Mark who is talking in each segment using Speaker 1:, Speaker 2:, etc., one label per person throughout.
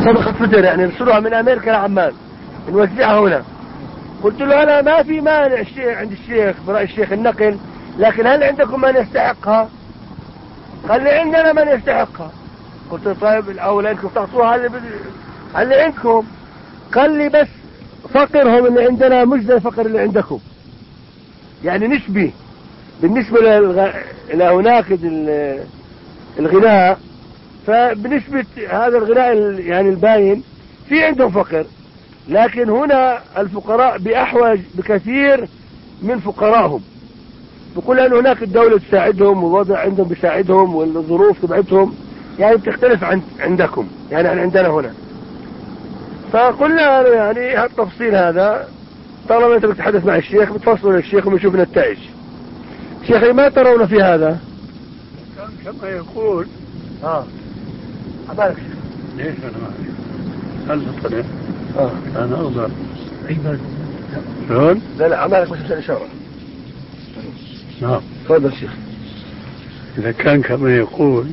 Speaker 1: صدقة فطر يعني يرسلوها من أمريكا لعمان نوزعها هنا. قلت له أنا ما في مانع الشيخ عند الشيخ برأي الشيخ النقل، لكن هل عندكم من يستحقها؟ قال لي عندنا من يستحقها. قلت له طيب الأولى أنكم تعطوها اللي عندكم. قال لي بس فقرهم اللي عندنا مش زي الفقر اللي عندكم، يعني نسبي بالنسبة لهناك الغناء، فبنسبة هذا الغناء يعني الباين في عندهم فقر، لكن هنا الفقراء بأحوج بكثير من فقراءهم. بقول أن هناك الدولة تساعدهم والوضع عندهم بيساعدهم والظروف تبعتهم يعني بتختلف عندكم يعني عن عندنا هنا. فقلنا يعني التفصيل هذا طالما أنت بتتحدث مع الشيخ بتفصل للشيخ ونشوف النتائج. شيخي ما ترون في هذا؟
Speaker 2: كان كما يقول
Speaker 1: عبالك
Speaker 2: ليش أنا ما هل طلع أنا أقدر شلون؟
Speaker 1: لا عمالك بس عشان إشارة.
Speaker 2: نعم
Speaker 1: تفضل شيخ.
Speaker 2: إذا كان كما يقول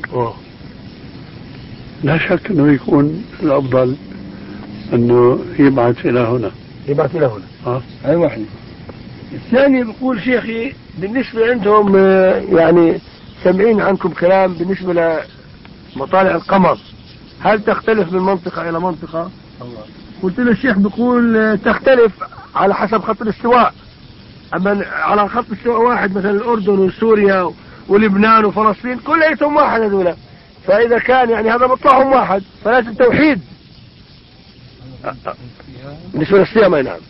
Speaker 2: لا شك أنه يكون الأفضل أنه يبعث إلى هنا.
Speaker 1: يبعث إلى هنا أي واحد. الثاني بيقول شيخي بالنسبة عندهم يعني سمعين عنكم كلام بالنسبة لمطالع القمر، هل تختلف من منطقة إلى منطقة؟ الله. قلت له الشيخ بيقول تختلف على حسب خط الاستواء، أما على خط الاستواء واحد مثلا الأردن وسوريا ولبنان وفلسطين كلهم واحد هذولا، فإذا كان يعني هذا مطلعهم واحد فلازم توحيد بالنسبة للصيام. نعم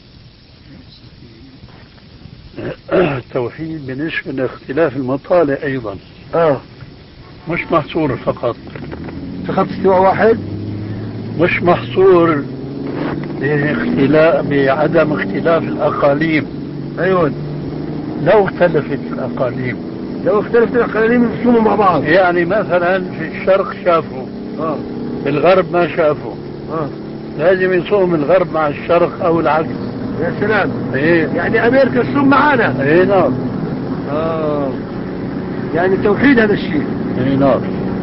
Speaker 2: التوحيد بالنسبة لاختلاف المطالع أيضا مش محصور فقط
Speaker 1: في خط استواء واحد،
Speaker 2: مش محصور بعدم اختلاف الأقاليم.
Speaker 1: أيوة
Speaker 2: لو اختلفت الأقاليم
Speaker 1: يصوموا مع بعض،
Speaker 2: يعني مثلا في الشرق شافوا في الغرب ما شافوا لازم يصوم الغرب مع الشرق أو العكس.
Speaker 1: يا سلام.
Speaker 2: إيه؟
Speaker 1: يعني أمريكا تصوم معانا.
Speaker 2: إيه نعم.
Speaker 1: يعني توحيد هذا الشيء.
Speaker 2: إيه نعم.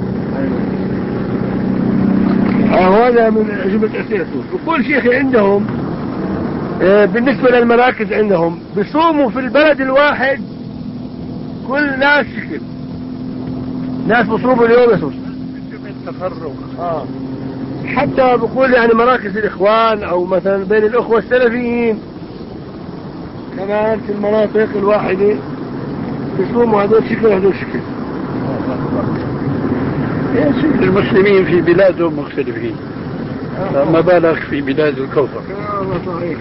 Speaker 1: هذا من جملة أسئلته. وكل شيخ عندهم بالنسبة للمراكز عندهم بيصوموا في البلد الواحد كل ناس شكل، ناس بصوموا اليوم يصوم
Speaker 2: التفرق.
Speaker 1: حتى بقول يعني مراكز الإخوان أو مثلا بين الأخوة السلفيين كمان في المناطق الواحدة بيصوموا هذول شكل وهذول شكل.
Speaker 2: المسلمين في بلادهم مختلفين، ما بالك في بلاد الكفر.
Speaker 1: صحيح.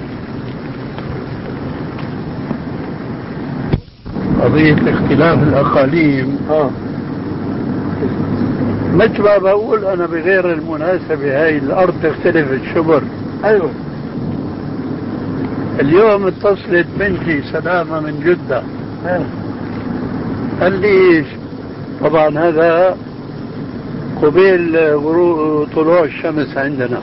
Speaker 2: قضية اختلاف الأقاليم مثل ما بقول أنا بغير المناسبة هاي الأرض تختلف الشبر.
Speaker 1: أيوة.
Speaker 2: اليوم اتصلت بنتي سلامة من جدة قال لي إيش، طبعا هذا قبيل طلوع الشمس عندنا.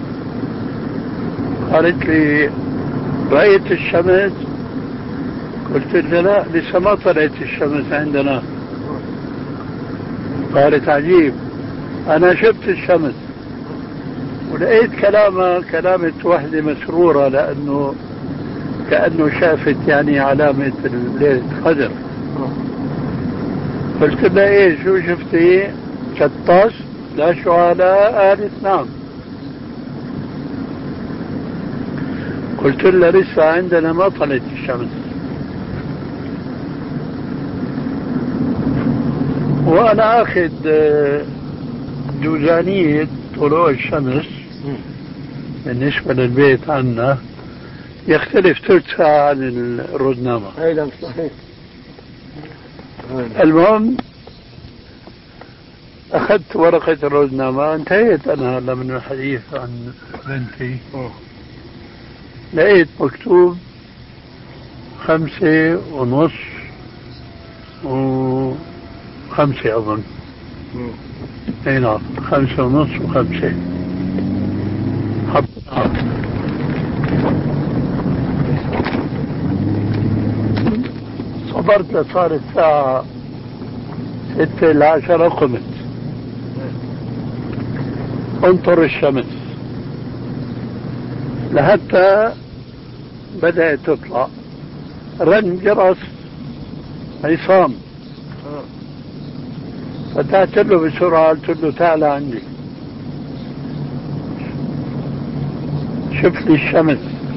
Speaker 2: قالت لي رأيت الشمس؟ قلت لها لا لسه ما طلعت الشمس عندنا. قالت عجيب أنا شفت الشمس. ولقيت كلامة وحدة مسرورة لأنه كأنه شافت يعني علامة ليلة القدر. قلت لها ايش شو شفتي؟ شطاش لا شعلاء؟ قالت نعم. قلت لها لسه عندنا ما طلعت الشمس. وانا اخذ جوزانية طلوع الشمس بالنسبة للبيت عنا يختلف ثلث ساعة عن الرزنامة.
Speaker 1: ايضا صحيح.
Speaker 2: المهم اخذت ورقة الرزنامة، انتهيت انا هلا من الحديث عن بنتي. لقيت مكتوب 5:30 و5 اظن. اي نعم 5:30 و5. صبرت لصارت الساعة 6:10 قمت انطر الشمس. لحتى بدأت تطلع. رن جرس عصام، فتحت له بسرعة، قلت له تعال عندي شوف لي الشمس.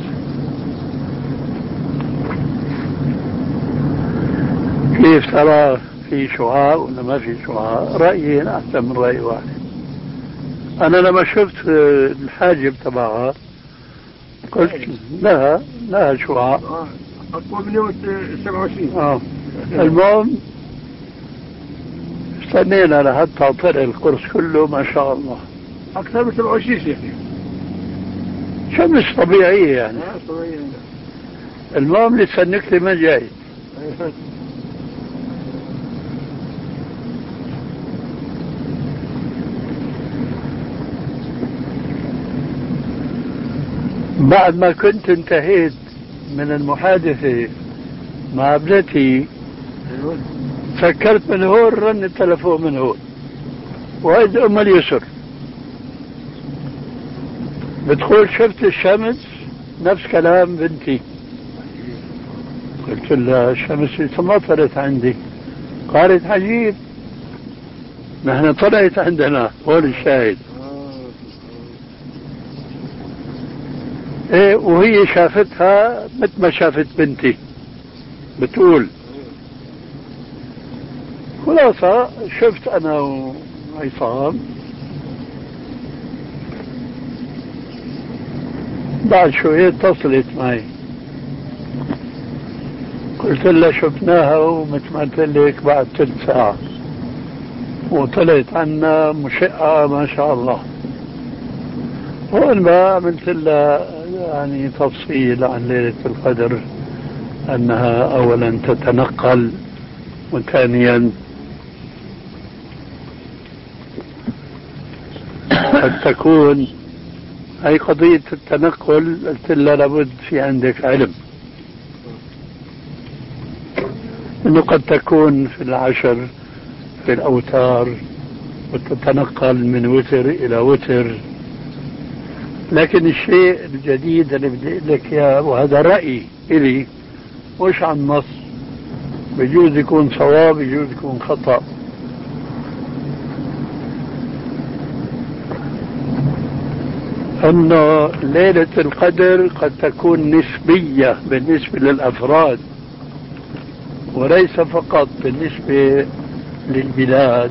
Speaker 2: كيف ترى، في شعاع ولا ما في شعاع؟ رأيين أحسن من رأي واحد. أنا لما شفت الحاجب تبعها قلت لها شعاع
Speaker 1: أطول من يوم 27.
Speaker 2: المهم استنينا لحتى طلع القرص كله ما شاء الله
Speaker 1: أكثر من 27 شيخي.
Speaker 2: شمس طبيعية يعني.
Speaker 1: طبيعية.
Speaker 2: المهم لسه النكتة ما جاي. بعد ما كنت انتهيت من المحادثة مع ابنتي فكرت من هون رن التلفون من هون، وهيدي أم اليسر بتقول شفت الشمس نفس كلام بنتي. قلت لها الشمس ما طلعت عندي. قالت عجيب، نحن طلعت عندنا. هون الشاهد. ايه، وهي شافتها مثل ما شافت بنتي بتقول. خلاصة شفت انا وعصام. بعد شوية اتصلت معي، قلت لها شفناها ومثل ما قلت لك بعد 3 ساعة، وطلعت عنا مشقة ما شاء الله. هون بقى عملت لها يعني تفصيل عن ليلة القدر، أنها أولا تتنقل، وثانيا قد تكون هي قضية التنقل. قلت لها لابد في عندك علم أنه قد تكون في العشر في الأوتار وتتنقل من وتر إلى وتر. لكن الشيء الجديد اللي بدي أقول لك إياه، وهذا رأيي إلي مش عن نص، بيجوز يكون صواب بيجوز يكون خطأ، أنه ليلة القدر قد تكون نسبية بالنسبة للأفراد وليس فقط بالنسبة للبلاد.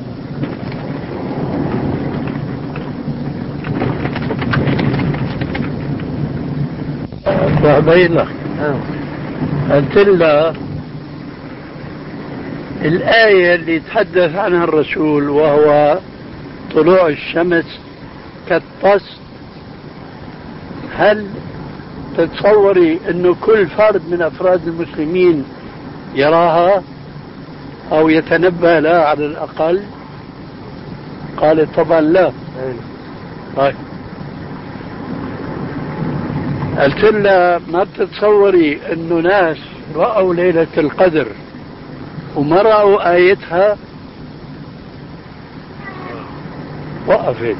Speaker 2: فأبين لك قلت لها الآية اللي يتحدث عنها الرسول وهو طلوع الشمس كالطست، هل تتصوري أنه كل فرد من أفراد المسلمين يراها أو يتنبه لها على الأقل؟ قالت طبعا لا. طيب قلت لها ما بتتصوري أنه ناس رأوا ليلة القدر وما رأوا آيتها؟ وقفت.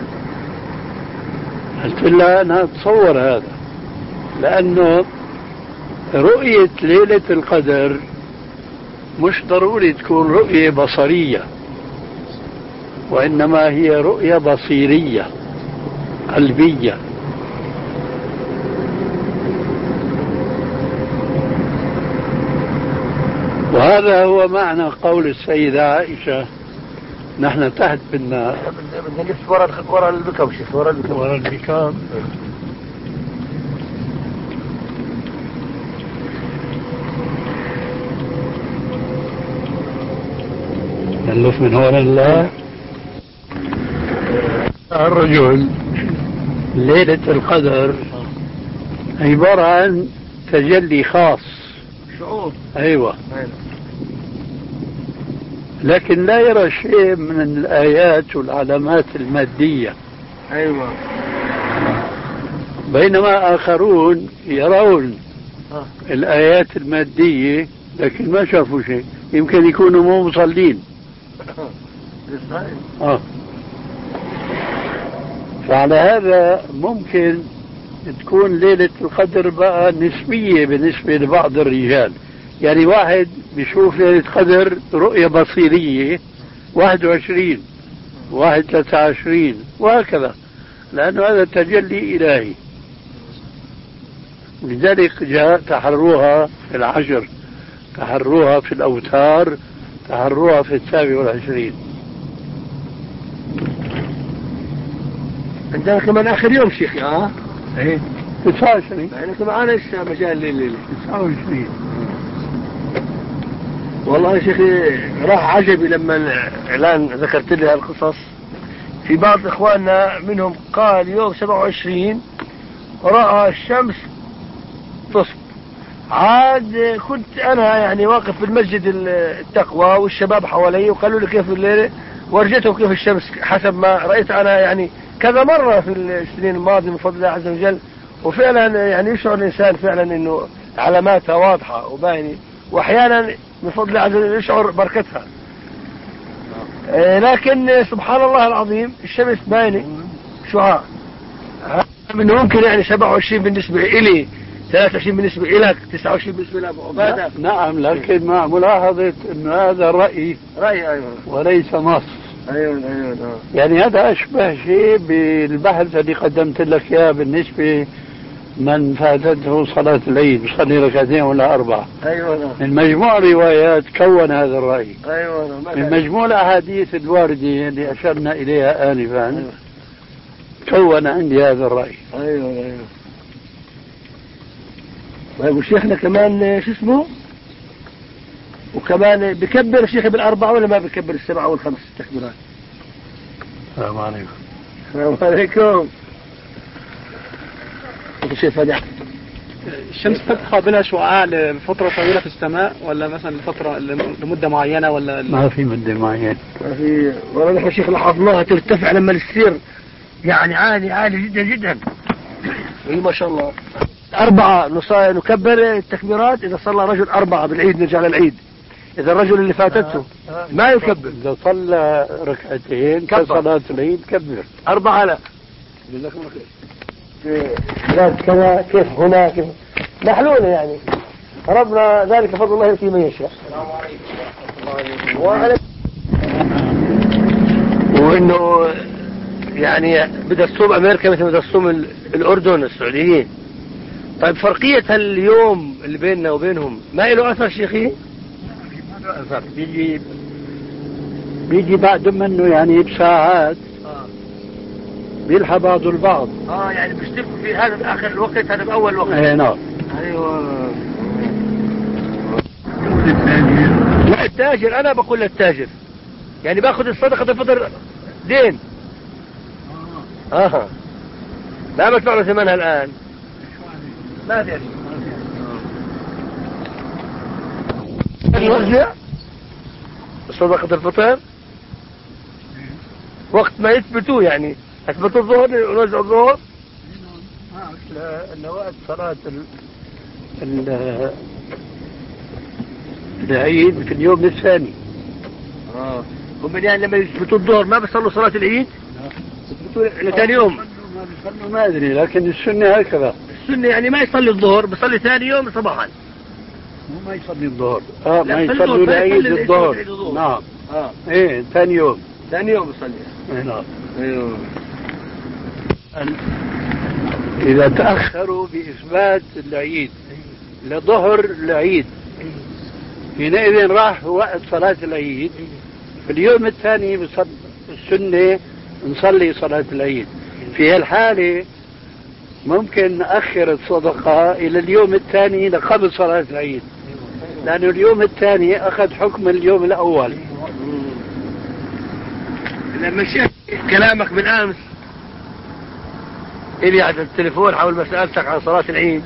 Speaker 2: قلت لها أنا أتصور هذا، لأنه رؤية ليلة القدر مش ضروري تكون رؤية بصرية، وإنما هي رؤية بصيرية قلبية. وهذا هو معنى قول السيدة عائشة نحن تحت بالنار.
Speaker 1: بدنا نلف ورا البكم شيخ، ورا البكم.
Speaker 2: نلف من هون الله. الرجل ليلة القدر عبارة عن تجلي خاص،
Speaker 1: شعور.
Speaker 2: أيوة. لكن لا يرى شيء من الآيات والعلامات المادية.
Speaker 1: أيوة.
Speaker 2: بينما آخرون يرون الآيات المادية لكن ما شافوا شيء، يمكن يكونوا مو مصلين. فعلى هذا ممكن تكون ليلة القدر بقى نسبية بالنسبة لبعض الرجال. يعني واحد بيشوف ليلة قدر رؤية بصيرية 21 واحد 23 وهكذا، لأنه هذا تجلي إلهي. لذلك جاء تحروها في العشر، تحروها في الأوتار، تحروها في 27.
Speaker 1: عندنا كمان آخر يوم شيخي.
Speaker 2: ايه 29
Speaker 1: يعني معانا لسه مجال ليلة
Speaker 2: 29.
Speaker 1: والله يا شيخي راح عجبي لما الإعلان ذكرت لي هالقصص. في بعض إخواننا منهم قال يوم 27 رأى الشمس تصب. عاد كنت أنا يعني واقف في المسجد التقوى والشباب حوالي وقالوا لي كيف الليلة، ورجيتهم كيف الشمس حسب ما رأيت أنا يعني كذا مرة في السنين الماضية من فضل الله عز وجل. وفعلا يعني يشعر الإنسان فعلا إنه علاماتها واضحة وباينة، وأحيانا من فضل الله عز وجل يشعر بركتها. لكن سبحان الله العظيم الشمس باينة شعاع. من ممكن يعني 27 بالنسبة إلي، 23 بالنسبة إلك، 29 بالنسبة لأبو عبادة.
Speaker 2: نعم، لكن مع ملاحظة أنه هذا رأي
Speaker 1: أيوة
Speaker 2: وليس نص.
Speaker 1: أيوة.
Speaker 2: يعني هذا أشبه شيء بالبحث اللي قدمت لك إياه بالنسبة من فاتته صلاة العيد بيصلي ركعتين ولا 4.
Speaker 1: أيوة.
Speaker 2: من مجموع روايات كون هذا الرأي.
Speaker 1: أيوة.
Speaker 2: من مجموع الأحاديث الواردة اللي أشرنا إليها آنفا.
Speaker 1: أيوة.
Speaker 2: كون عندي هذا الرأي.
Speaker 1: أيوة. ويقول شيخنا كمان شو اسمه، وكمان بكبر الشيخ بالأربعة ولا ما بكبر السبعة والخمس تكبيرات؟
Speaker 2: السلام عليكم.
Speaker 1: السلام عليكم. شيخ فادح،
Speaker 3: الشمس تبقى بلا شعاع لفترة طويلة في السماء ولا مثلا لفترة لمدة معينة ولا
Speaker 2: ما في مدة معينة؟
Speaker 1: ما في. والله نحن شيخ لاحظناها ترتفع لما السير يعني عالي جدا جدا. اي ما شاء الله. 4 نكبر التكبيرات إذا صلى رجل 4 بالعيد نرجع للعيد. إذا الرجل اللي فاتته ما يكبر.
Speaker 2: إذا صلى ركعتين كصلاة العيد كبر.
Speaker 1: 4 لا. جزاكم الله خير. لا كذا كيف هنا كيف محلولة يعني. ربنا ذلك فضل الله يؤتيه من يشاء. السلام عليكم. وعليكم. وإنه يعني بدها تصوم أمريكا مثل بدها تصوم الأردن السعوديين. طيب فرقية اليوم اللي بيننا وبينهم ما له أثر شيخي؟
Speaker 2: ما له أثر. بيجي بعد منه يعني بساعات بيلحى بعض البعض.
Speaker 1: يعني بيشتركوا في هذا آخر الوقت، هذا بأول وقت.
Speaker 2: نعم.
Speaker 1: أيوة. لا التاجر، أنا بقول للتاجر يعني باخذ الصدقة الفطر دين. لا بدفع له ثمنها الآن. ما أدري. نوزع صدقة الفطر وقت ما يثبتوا، يعني اثبتوا الظهر نوزع الظهر.
Speaker 2: لأن وقت صلاة العيد في اليوم الثاني.
Speaker 1: هم يعني لما يثبتوا الظهر ما بيصلوا صلاة العيد؟ يثبتوا لثاني يوم.
Speaker 2: ما أدري، لكن السنة هكذا.
Speaker 1: السنة يعني ما يصلي الظهر، بيصلي ثاني يوم صباحا.
Speaker 2: مو ما يصلي الظهر. ما يصلي العيد الظهر. نعم. ايه ثاني يوم.
Speaker 1: ثاني يوم يصلي.
Speaker 2: نعم.
Speaker 1: ايوه.
Speaker 2: إذا تأخروا بإثبات العيد لظهر العيد حينئذ راح وقت صلاة العيد. في اليوم الثاني بصلي السنة نصلي صلاة العيد. في هالحالة ممكن نأخر الصدقة إلى اليوم الثاني لقبل صلاة العيد، لأن اليوم الثاني أخذ حكم اليوم الأول.
Speaker 1: لما شيخ كلامك بالأمس إلي على التليفون حول مسألتك عن صلاة العيد،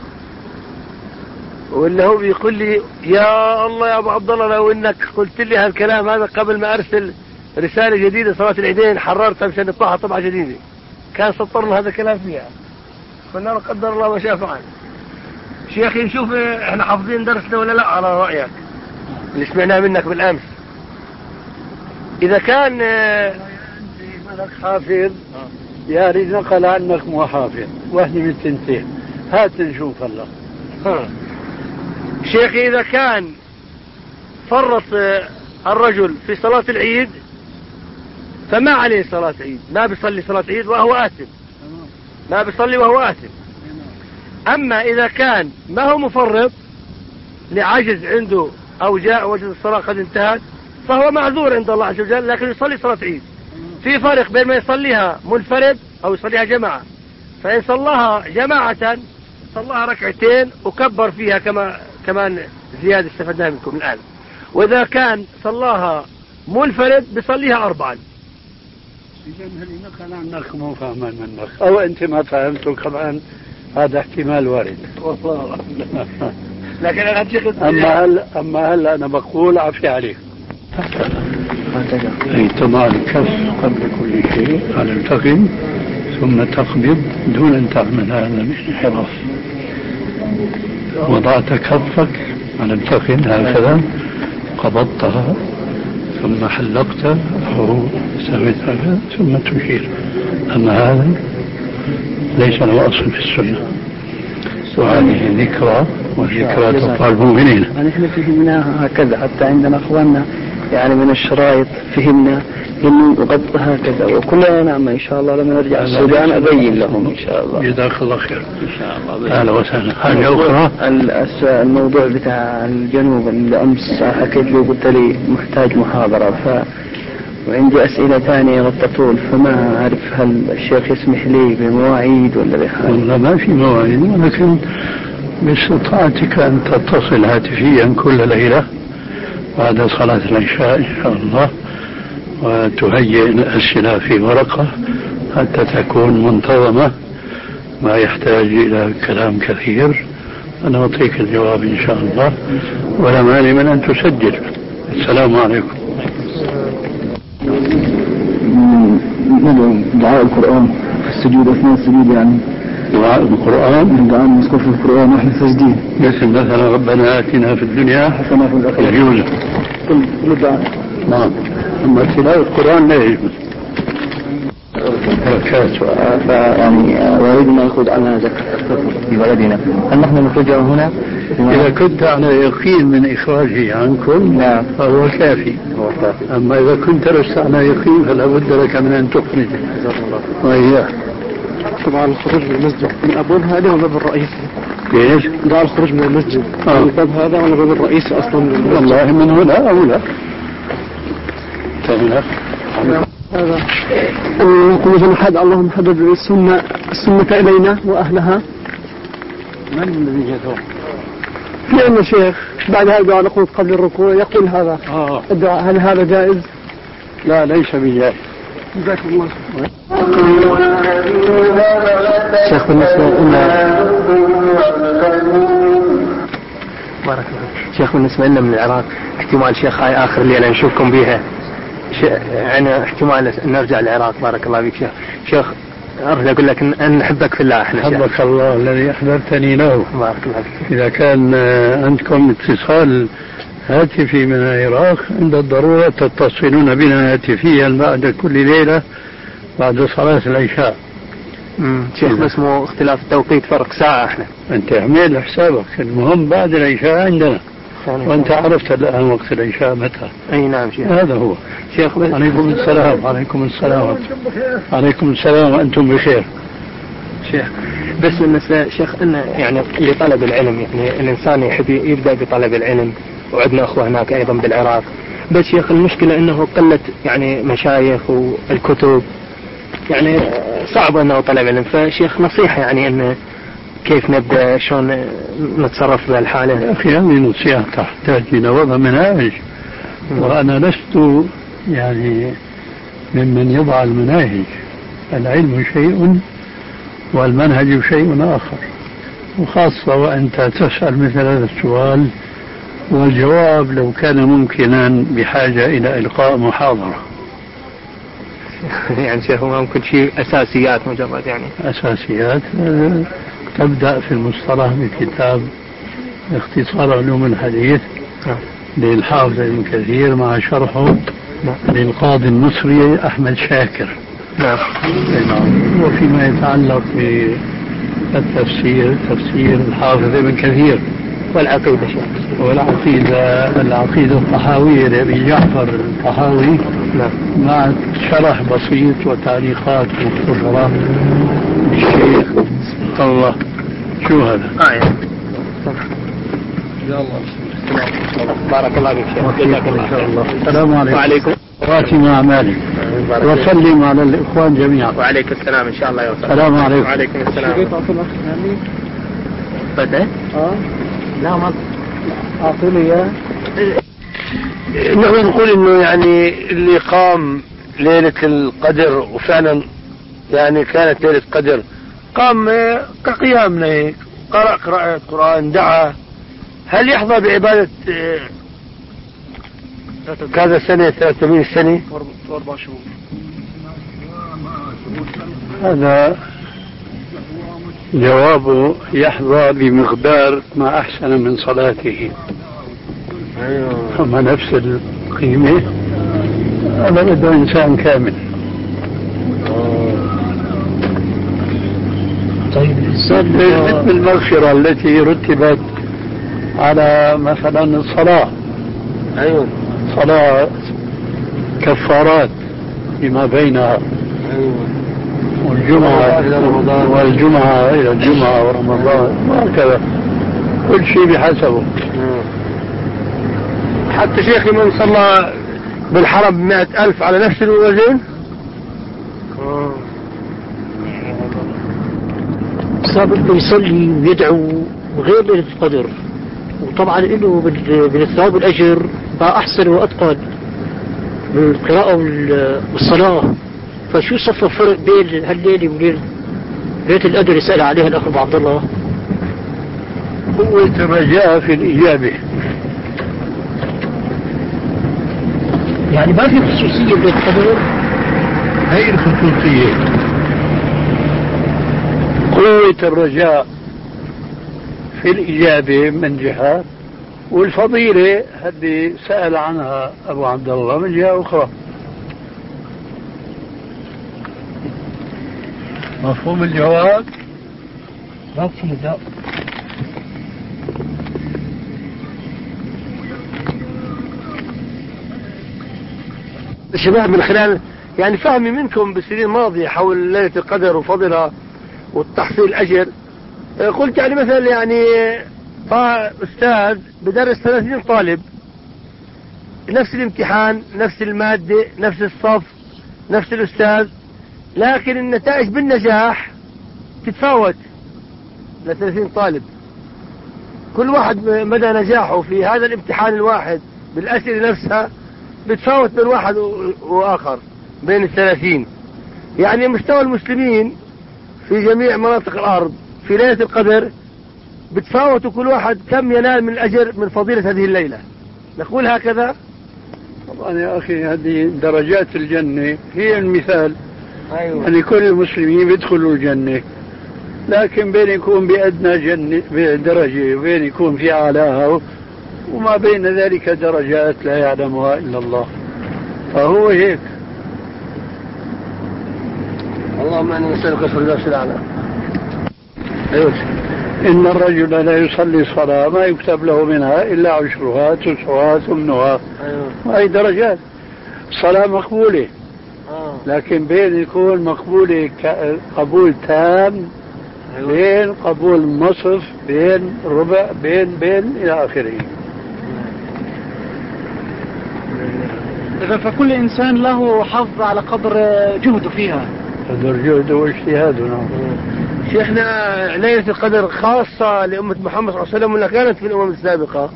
Speaker 1: واللي هو بيقول لي يا الله يا أبو عبد الله لو إنك قلت لي هالكلام هذا قبل ما أرسل رسالة جديدة صلاة العيدين حررتها مشان نطبعها طبعة جديدة كان سطرنا هذا الكلام فيها. قلنا له قدر الله ما شاء فعل. شيخي نشوف احنا حافظين درسنا ولا لا على رأيك اللي سمعناه منك بالأمس. إذا كان
Speaker 2: ملك حافظ يا ريت نقل عنك محافظ واحدة من التنتين، هات نشوف هلا.
Speaker 1: شيخي إذا كان فرط الرجل في صلاة العيد فما عليه صلاة عيد، ما بيصلي صلاة عيد وهو آثم، ما بيصلي وهو آثم. أما إذا كان ما هو مفرط لعجز عنده أو جاء وجد الصلاة قد انتهت فهو معذور عند الله عز وجل، لكن يصلي صلاة عيد. في فرق بين ما يصليها منفرد أو يصليها جماعة. فإن صلاها جماعة صلاها ركعتين وكبر فيها كمان زيادة استفدناها منكم الآن. وإذا كان صلاها منفرد بيصليها 4.
Speaker 2: إذا هل نقل عنك مو فاهما منك أو أنت ما فهمته كمان، هذا احتمال وارد.
Speaker 1: لكن
Speaker 2: أما هلا أنا بقول عفي عليك. أي تضع الكف قبل كل شيء على الفخذ ثم تقبض دون أن تعمل هذا الانحراف. وضعت كفك على الفخذ هكذا، قبضتها ثم حلقت أو سويت هكذا ثم تشير. أما هذا ليس له أصل في السنة، وهذه ذكرى وذكرى تقال المؤمنين.
Speaker 4: نحن فهمناها هكذا، حتى عندنا أخواننا يعني من الشرايط فهمنا إنه قد هكذا، وكلنا نعم إن شاء الله لما نرجع السودان أبين لهم إن شاء الله.
Speaker 2: جزاك الله خير.
Speaker 4: إن شاء الله.
Speaker 2: أهلا وسهلا. حاجة أخرى؟
Speaker 4: الموضوع بتاع الجنوب اللي أمس حكيت له قلت لي محتاج محاضرة، وعندي أسئلة ثانية قد تطول، فما أعرف هل الشيخ يسمح لي بمواعيد ولا بحاجة؟
Speaker 2: والله ما في مواعيد، ولكن باستطاعتك أن تتصل هاتفيا كل ليلة بعد صلاة العشاء إن شاء الله، وتهيئ الأسئلة في ورقة حتى تكون منتظمة، ما يحتاج إلى كلام كثير. أنا أعطيك الجواب إن شاء الله، ولا مانع من أن تسجل. السلام عليكم.
Speaker 4: ندعو دعاء القرآن في السجود أثناء السجود، يعني
Speaker 2: دعاء القرآن،
Speaker 4: دعاء مذكور في القرآن نحن ساجدين،
Speaker 2: مثلا ربنا آتنا في الدنيا
Speaker 4: حسنة في الآخرة،
Speaker 2: يجوز
Speaker 4: كل دعاء.
Speaker 2: نعم. أما تلاوة القرآن لا يجوز.
Speaker 4: يعني أريد أن أخذ عنها زكاة في بلدنا، هل نحن نخرجها هنا؟
Speaker 2: إذا كنت على يقين من إخراجه عنكم فهو كافي. أما إذا كنت لست على يقين فلا بد لك من أن تخرجه. وإياه
Speaker 3: طبعا الخروج من المسجد من أبواب هذا ولا باب الرئيسي؟
Speaker 2: ايش؟
Speaker 3: دعاء الخروج من المسجد من الباب هذا ولا باب الرئيسي أصلا؟
Speaker 2: والله من هنا أو لا.
Speaker 3: هذا يقول مثلا حد اللهم حبب السنة إلينا وأهلها.
Speaker 2: من الذي يدعو؟
Speaker 3: في عندنا شيخ بعد هذا الدعاء نقول قبل الركوع يقول هذا الدعاء، هل هذا جائز؟
Speaker 2: لا ليس بجائز.
Speaker 3: جزاكم الله.
Speaker 4: شيخ بالنسبة لنا شيخ بالنسبة لنا من العراق احتمال شيخ هاي آخر ليلة نشوفكم بيها، يعني احتمال نرجع العراق. بارك الله فيك شيخ. أرجو أقول لك أن نحبك في الله. احنا
Speaker 2: حبك الله الذي أحببتني له.
Speaker 4: بارك الله فيك.
Speaker 2: إذا كان عندكم اتصال هاتفي من العراق عند الضرورة تتصلون بنا هاتفيا بعد كل ليلة بعد صلاة العشاء.
Speaker 4: شيخ بس مو اختلاف التوقيت، فرق ساعة احنا.
Speaker 2: أنت اعمل حسابك، المهم بعد العشاء عندنا. وأنت عرفت الآن وقت العشاء متى؟
Speaker 4: أي نعم شيخ.
Speaker 2: هذا هو.
Speaker 4: شيخ بس
Speaker 2: عليكم السلام. عليكم السلام. عليكم السلام وأنتم بخير.
Speaker 4: شيخ بس بالنسبة شيخ أن يعني لطلب العلم، يعني الإنسان يحب يبدأ بطلب العلم، وعندنا أخوة هناك أيضا بالعراق. بس شيخ المشكلة أنه قلة يعني مشايخ والكتب، يعني صعب أنه طلب علم. فشيخ نصيحة يعني أنه كيف نبدأ، شلون نتصرف بهالحالة؟
Speaker 2: يا أخي هذه نصيحة تحتاج إلى وضع مناهج، وأنا لست يعني ممن يضع المناهج. العلم شيء والمنهج شيء آخر، وخاصة وأنت تسأل مثل هذا السؤال والجواب لو كان ممكنا بحاجة إلى إلقاء محاضرة.
Speaker 4: يعني شيخ ممكن شيء أساسيات مجرد، يعني
Speaker 2: أساسيات. تبدأ في المصطلح بكتاب اختصار علوم الحديث للحافظ ابن كثير مع شرحه للقاضي المصري أحمد شاكر،
Speaker 4: نعم.
Speaker 2: نعم. وفيما يتعلق بالتفسير تفسير الحافظ ابن كثير
Speaker 4: والعقيدة
Speaker 2: العقيدة الطحاوية لأبي جعفر الطحاوي.
Speaker 4: نعم.
Speaker 2: مع شرح بسيط وتعليقات مختصرة الشيخ الله. شو هذا؟
Speaker 1: يا الله.
Speaker 4: بارك الله فيك شيخ.
Speaker 2: إن شاء الله. السلام عليكم.
Speaker 4: وعليكم.
Speaker 2: واتم أعمالك وسلم على الإخوان جميعا.
Speaker 4: وعليكم السلام إن شاء الله يا وسلم.
Speaker 2: السلام عليكم.
Speaker 4: وعليكم السلام. بدأ؟ لا ما أعطيني إياه.
Speaker 1: نحن نقول إنه يعني اللي قام ليلة القدر وفعلا يعني كانت ليلة قدر، قام كقيامنا هيك، قرأ قراءة قرآن، دعا، هل يحظى بعبادة كذا سنة 83 سنة
Speaker 3: و4 شهور؟
Speaker 2: هذا جوابه يحظى بمقدار ما أحسن من صلاته. أما نفس القيمة هذا بده إنسان كامل.
Speaker 4: طيب
Speaker 2: مثل المغفرة التي رتبت على مثلا الصلاة.
Speaker 1: أيوة.
Speaker 2: صلاة كفارات فيما بينها.
Speaker 1: أيوة.
Speaker 2: والجمعة إلى الجمعة ورمضان وهكذا، كل شيء بحسبه.
Speaker 1: حتى شيخي من صلى بالحرم 100,000 على نفس الوزن.
Speaker 5: صار يصلي ويدعو غير ليلة القدر، وطبعا له بالثواب والأجر بقى أحسن وأتقن بالقراءة والصلاة. فشو صف الفرق بين هالليلة وليلة القدر اللي سأل عليها الأخ أبو عبد الله؟
Speaker 2: قوة الرجاء في الإجابة.
Speaker 5: يعني ما في خصوصية بليلة القدر؟
Speaker 2: هي الخصوصية، قوة الرجاء في الإجابة من جهة، والفضيلة هذه سأل عنها أبو عبد الله من جهة أخرى. مفهوم الجواب؟
Speaker 5: مفهوم الجواب.
Speaker 1: الشباب من خلال يعني فهمي منكم بالسنين الماضية حول ليلة القدر وفضلها والتحصيل الأجر، قلت يعني مثلا يعني أستاذ بدرس 30 طالب، نفس الامتحان، نفس المادة، نفس الصف، نفس الأستاذ، لكن النتائج بالنجاح تتفاوت ل 30 طالب. كل واحد مدى نجاحه في هذا الامتحان الواحد بالأسئلة نفسها بتفاوت بين واحد وآخر بين 30. يعني مستوى المسلمين في جميع مناطق الأرض في ليلة القدر بتفاوتوا كل واحد كم ينال من الأجر من فضيلة هذه الليلة. نقول هكذا.
Speaker 2: طبعا يا أخي هذه درجات الجنة هي المثال.
Speaker 1: أيوة.
Speaker 2: يعني كل المسلمين بيدخلوا الجنة، لكن بين يكون بأدنى جنة درجة وبين يكون في أعلاها، وما بين ذلك درجات لا يعلمها إلا الله. فهو هيك.
Speaker 1: اللهم أنا نسألك الفردوس الأعلى. أيوة.
Speaker 2: إن الرجل لا يصلي صلاة ما يكتب له منها إلا عشرها، تسعها، ثمنها.
Speaker 1: أيوة.
Speaker 2: وهي درجات. صلاة مقبولة، لكن بين يكون مقبولة قبول تام،
Speaker 1: أيوة.
Speaker 2: بين قبول نصف، بين ربع، بين إلى آخره.
Speaker 3: إذا فكل إنسان له حظ على قدر جهده فيها.
Speaker 2: قدر جهده واجتهاده. نعم.
Speaker 1: شيخنا ليلة القدر خاصة لأمة محمد صلى الله عليه وسلم ولا كانت في الأمم السابقة؟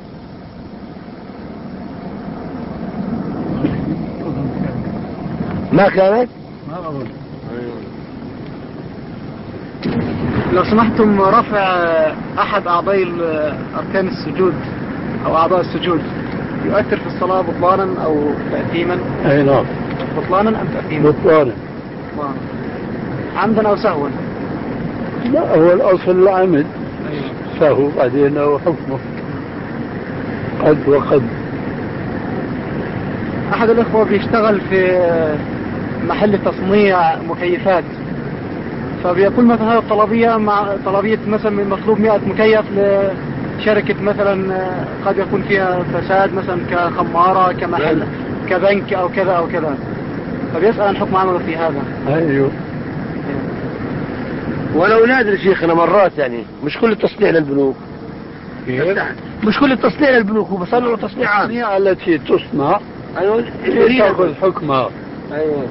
Speaker 1: ما كانت؟
Speaker 2: ما أظن.
Speaker 3: لو سمحتم رفع أحد أعضاء أركان السجود أو أعضاء السجود يؤثر في الصلاة بطلانا أو تأثيما؟
Speaker 2: أي نعم.
Speaker 3: بطلانا أم تأثيما؟
Speaker 2: بطلانا.
Speaker 3: عمدا أو سهوا؟
Speaker 2: لا، هو الأصل العمد. سهو بعدين أو حكمه قد وقد.
Speaker 3: أحد الأخوة بيشتغل في محل تصنيع مكيفات، فبيكون مثلا هذه الطلبية مع طلبية مثلا مطلوب 100 مكيف لشركة مثلا قد يكون فيها فساد مثلا كخمارة كمحل كبنك أو كذا أو كذا، فبيسأل عن حكم عمله في هذا.
Speaker 2: أيوه.
Speaker 1: ولو نادر شيخنا مرات يعني مش كل التصنيع للبنوك، مش كل التصنيع للبنوك، هو بصنعوا تصنيعات.
Speaker 2: التصنيع التي تصنع
Speaker 1: أيوه
Speaker 2: تأخذ حكمها.
Speaker 1: أيوه.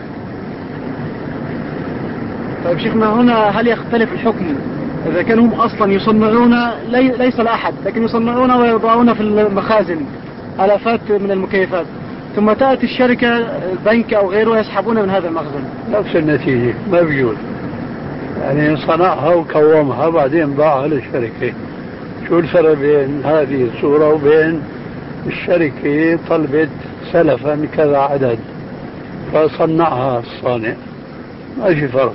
Speaker 3: طيب شيخنا هنا هل يختلف الحكم إذا كانوا هم أصلا يصنعون ليس لأحد لكن يصنعون ويضعون في المخازن آلافات من المكيفات، ثم تأتي الشركة البنك أو غيره يسحبون من هذا المخزن؟
Speaker 2: نفس النتيجة، ما بيجوز. يعني صنعها وكومها بعدين باعها للشركة. شو الفرق بين هذه الصورة وبين الشركة طلبت سلفا كذا عدد فصنعها الصانع؟ ما في فرق.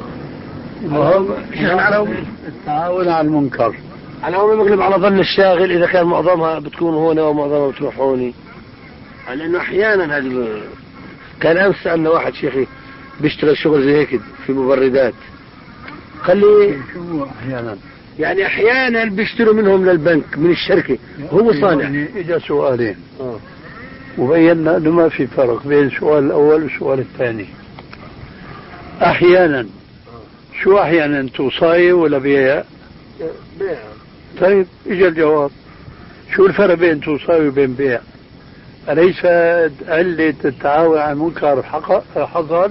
Speaker 2: التعاون على المنكر.
Speaker 1: على هو مغلب على ظن الشاغل إذا كان معظمها بتكون هون ومعظمها بتروح هوني، لأنه أحيانا هذه كان أمس سألنا واحد شيخي بيشتغل شغل زي هيك في مبردات، خلي
Speaker 2: شو أحيانا
Speaker 1: يعني أحيانا بيشتروا منهم للبنك من الشركة هو صانع.
Speaker 2: يعني إجا سؤالين وبينا أنه ما في فرق بين السؤال الأول والسؤال الثاني. أحيانا شو أحيانا توصاية ولا بيع؟
Speaker 1: بيع.
Speaker 2: طيب إجا الجواب، شو الفرق بين توصاية وبين بيع؟ أليس علة التعاون على المنكر حصل؟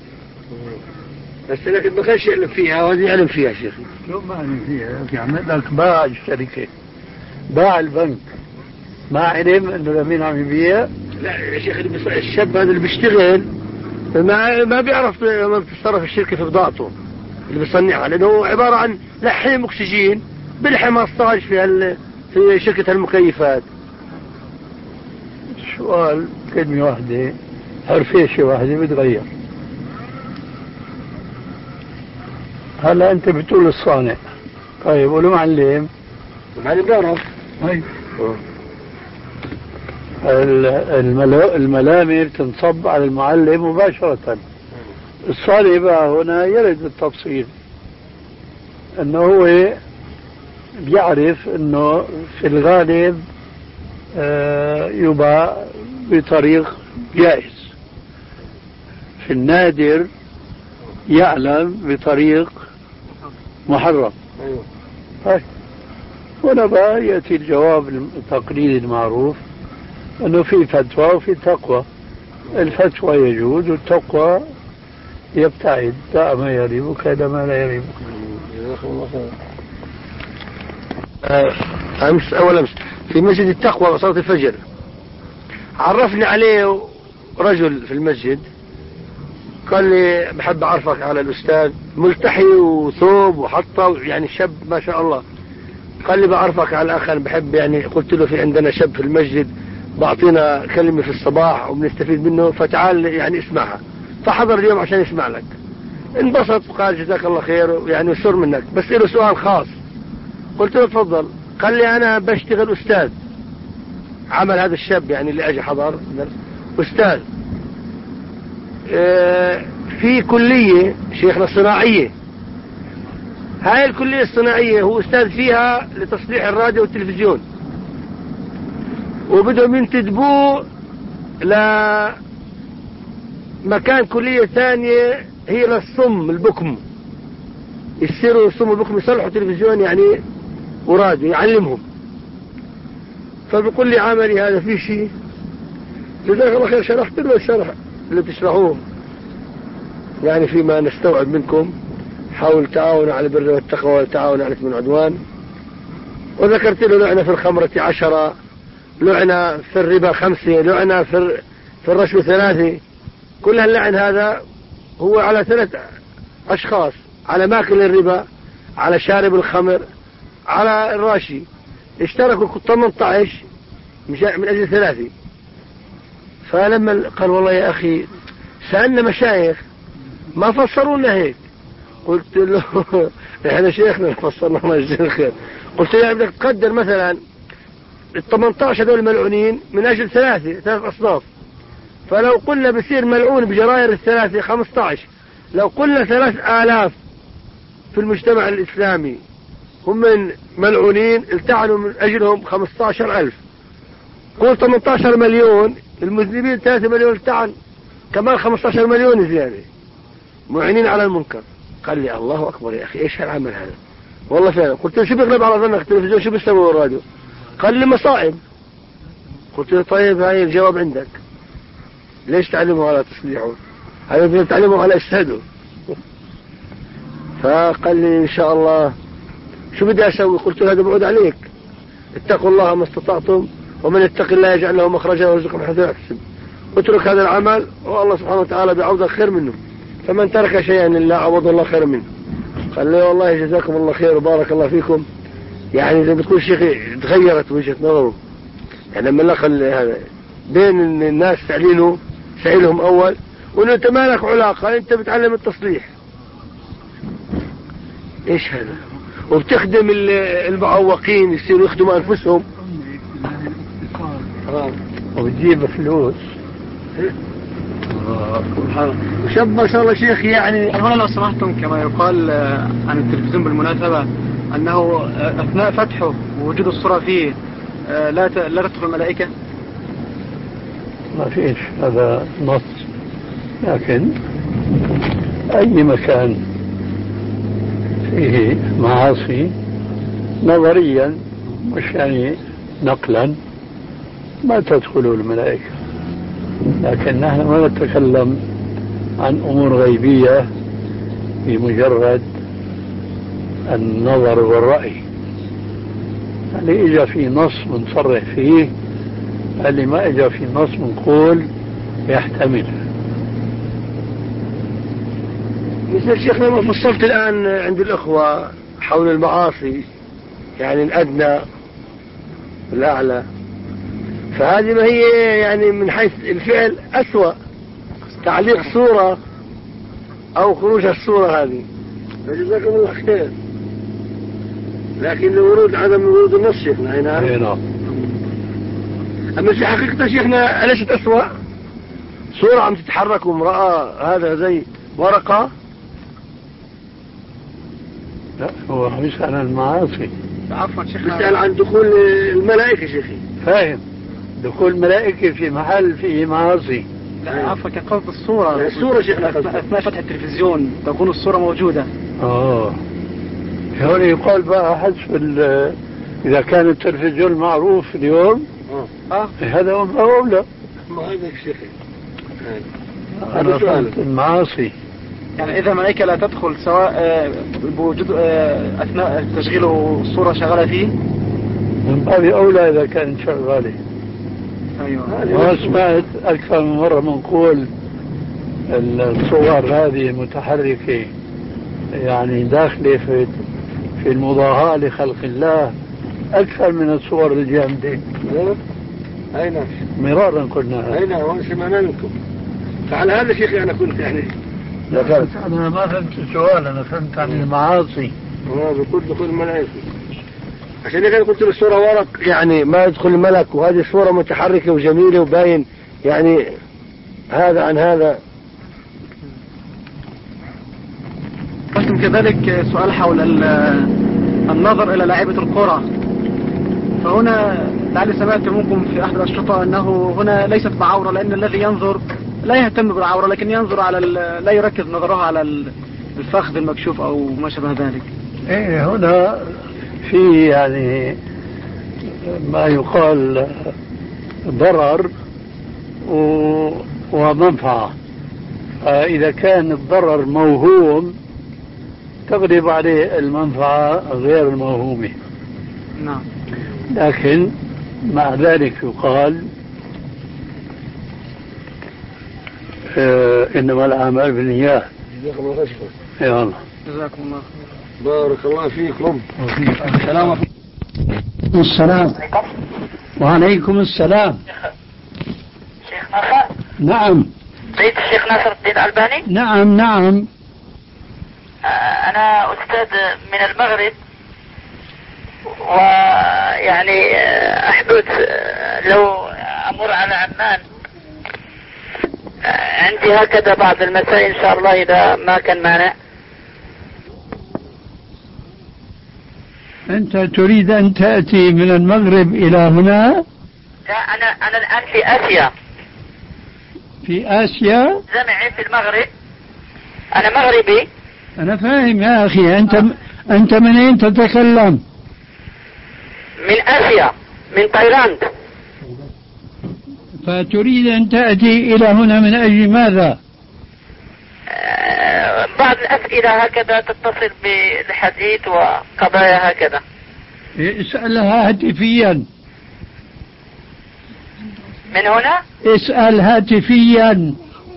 Speaker 1: بس لكن ما كانش يعلم فيها وهذه يعلم فيها شيخي.
Speaker 2: شو ما علم فيها؟ يعمل لك باع الشركة، باع البنك، ما علم انه لمين عم يبيع؟
Speaker 1: لا يا شيخ الشاب هذا اللي بيشتغل ما بيعرف لما بتتصرف الشركة في بضاعته اللي بيصنعها، لأنه عبارة عن لحم أكسجين بلحم أصطاج في شركة المكيفات.
Speaker 2: السؤال كلمة واحدة، حرفيشة واحدة بتغير. هلا أنت بتقول الصانع، طيب والمعلم؟
Speaker 1: المعلم بيعرف.
Speaker 2: الملامة تنصب على المعلم مباشرة. الصانع بقى هنا يرد بالتفصيل انه هو بيعرف انه في الغالب يباع بطريق جائز، في النادر يعلم بطريق محرم.
Speaker 1: ايوه.
Speaker 2: هنا بقى يأتي الجواب التقليدي المعروف انه في فتوى وفي تقوى. الفتوى يجوز والتقوى يبتعد، دع ما يريبك إلى ما لا يريبك.
Speaker 1: أول أمس في مسجد التقوى صلاة الفجر عرفني عليه رجل في المسجد، قال لي بحب أعرفك على الأستاذ، ملتحي وثوب وحطة يعني شاب ما شاء الله. قال لي بعرفك على الأخ، أنا بحب يعني، قلت له في عندنا شاب في المسجد بعطينا كلمة في الصباح وبنستفيد منه، فتعال يعني اسمعها. فحضر اليوم عشان يسمع لك، انبسط وقال جزاك الله خير يعني وسر منك، بس له سؤال خاص. قلت له تفضل. قال لي أنا بشتغل أستاذ، عمل هذا الشاب يعني اللي أجي حضر أستاذ في كلية شيخنا صناعية. هاي الكلية الصناعية هو أستاذ فيها لتصليح الراديو والتلفزيون، وبدهم ينتدبوه لمكان كلية ثانية هي للصم البكم، يصيروا الصم البكم يصلحوا تلفزيون يعني وراديو يعلمهم. فبقول لي عملي هذا في شيء؟ جزاك الله خير. شرحت له الشرح اللي بتشرحوه يعني فيما نستوعب منكم حول تعاون على البر والتقوى والتعاون على الإثم والعدوان، وذكرت له لعنة في الخمرة 10، لعنة في الربا 5، لعنة في الرشوة 3. كل هاللعن هذا هو على 3 أشخاص، على ماكل الربا، على شارب الخمر، على الراشي. اشتركوا 18 من أجل 3. فلما قال والله يا أخي سألنا مشايخ ما فسرونا هيك. قلت له احنا شيخنا فسرنا ما يجزيه الخير. قلت له بدك تقدر مثلا ال 18 هذول ملعونين من أجل 3 أصناف، فلو قلنا بصير ملعون بجرائر الثلاثة 15، لو قلنا 3000 في المجتمع الإسلامي هم من ملعونين التعنوا من أجلهم 15,000، قول 18 مليون المذنبين 3 مليون التعن كمان 15 مليون زيادة معينين على المنكر. قال لي الله أكبر يا أخي إيش هالعمل هذا؟ والله فعلا. قلت له شو بيغلب على ظنك التلفزيون شو بيسوي الراديو؟ قال لي مصائب. قلت له طيب هاي الجواب عندك، ليش تعلموا على تصليحه؟ هذا تعلموا على اجتهدوا. فقال لي إن شاء الله شو بدي أسوي؟ قلت له هذا بعود عليك، اتقوا الله ما استطعتم ومن يتق الله يجعل له مخرجا ويرزقه من حيث لا يحتسب. اترك هذا العمل والله سبحانه وتعالى بيعوضك خير منه، فمن ترك شيئا لله عوض الله خير منه. قال لي والله جزاكم الله خير وبارك الله فيكم. يعني زي ما تقول شيخ تغيرت وجهة نظره، يعني لما لقى هذا بين الناس سألهم أول وإنه أنت ما لك علاقة، أنت بتعلم التصليح. إيش هذا؟ وبتخدم المعوقين يصيروا يخدموا أنفسهم
Speaker 2: وبتجيب فلوس.
Speaker 1: وشاب ما شاء الله شيخ. يعني
Speaker 3: هنا لو سمحتم كما يقال عن التلفزيون بالمناسبة أنه أثناء فتحه ووجود الصورة فيه لا تدخل الملائكة.
Speaker 2: ما فيش هذا نص، لكن أي مكان فيه معاصي نظريا مش يعني نقلا ما تدخل الملائكة، لكن نحن ما نتكلم عن أمور غيبية بمجرد النظر والرأي. اللي إجا في نص بنصرح فيه، اللي ما إجا في نص بنقول يحتمل.
Speaker 1: مثل شيخنا ما فصلت الآن عند الأخوة حول المعاصي، يعني الأدنى والأعلى، فهذه ما هي يعني من حيث الفعل أسوأ، تعليق صورة أو خروج الصورة هذه. فجزاكم الله خير. لكن ورود عدم ورود النص شيخنا هنا. أما في حقيقة شيخنا أليست أسوأ؟ صورة عم تتحرك وامرأة هذا زي ورقة.
Speaker 2: لا هو يسأل عن المعاصي.
Speaker 3: عفوا شيخنا،
Speaker 1: يسأل عن دخول الملائكة شيخي.
Speaker 2: فاهم، دخول الملائكة في محل فيه معاصي.
Speaker 3: لا عفوا كان قصد الصورة.
Speaker 1: الصورة شيخنا
Speaker 3: أثناء فتح التلفزيون تكون الصورة موجودة.
Speaker 2: هون يقال بقى حسب إذا كان التلفزيون معروف اليوم هذا أولى.
Speaker 1: ما هذا شيخي
Speaker 2: هذا فهمت المعاصي.
Speaker 3: يعني إذا الملائكة لا تدخل سواء بوجود أثناء تشغيل الصورة شغالة فيه،
Speaker 2: من باب أولى إذا كان شغالة.
Speaker 3: أيوة.
Speaker 2: وسمعت أكثر من مرة منقول الصور هذه متحركة يعني داخلة في المضاهاة لخلق الله أكثر من الصور الجامدة.
Speaker 1: أين
Speaker 2: مرارا قلنا
Speaker 1: أين وسمعنا منكم. فعلى هذا شيخي أنا كنت يعني
Speaker 2: أنا ما فهمت السؤال، أنا فهمت عن المعاصي.
Speaker 1: بقول دخول الملائكة، عشان كده قلت له الصورة ورق يعني ما يدخل الملك، وهذه الصورة متحركة وجميلة وباين يعني هذا عن هذا.
Speaker 3: قلتم كذلك سؤال حول النظر إلى لاعبة الكرة، فهنا لعلي سمعت منكم في أحد الأشرطة أنه هنا ليست بعورة، لأن الذي ينظر لا يهتم بالعورة لكن ينظر على لا يركز نظره على الفخذ المكشوف أو ما شابه ذلك.
Speaker 2: إيه هنا في يعني ما يقال ضرر ومنفعة، فإذا كان الضرر موهوم تغلب عليه المنفعة غير الموهومة.
Speaker 3: نعم.
Speaker 2: لكن مع ذلك يقال إنما الأعمال بالنيات.
Speaker 1: جزاكم الله خير.
Speaker 2: يا الله.
Speaker 3: جزاكم الله خير.
Speaker 1: بارك الله فيكم.
Speaker 2: السلام عليكم. السلام. وعليكم السلام.
Speaker 6: شيخ ناصر.
Speaker 2: نعم.
Speaker 6: سيد الشيخ ناصر الدين الألباني.
Speaker 2: نعم نعم.
Speaker 6: أنا أستاذ من المغرب، ويعني أحدث لو أمر على عمان عندي هكذا بعض المسائل إن شاء الله إذا ما كان مانع.
Speaker 2: أنت تريد أن تأتي من المغرب إلى هنا؟
Speaker 6: لا أنا الآن في آسيا.
Speaker 2: في آسيا؟
Speaker 6: جامعي في المغرب. أنا مغربي.
Speaker 2: أنا فاهم يا أخي. أنت من أين تتكلم؟
Speaker 6: من آسيا، من تايلاند.
Speaker 2: فتريد أن تأتي إلى هنا من أجل ماذا؟
Speaker 6: بعض الأسئلة هكذا تتصل بالحديث وقضايا هكذا.
Speaker 2: اسألها هاتفيا.
Speaker 6: من هنا؟
Speaker 2: اسأل هاتفيا.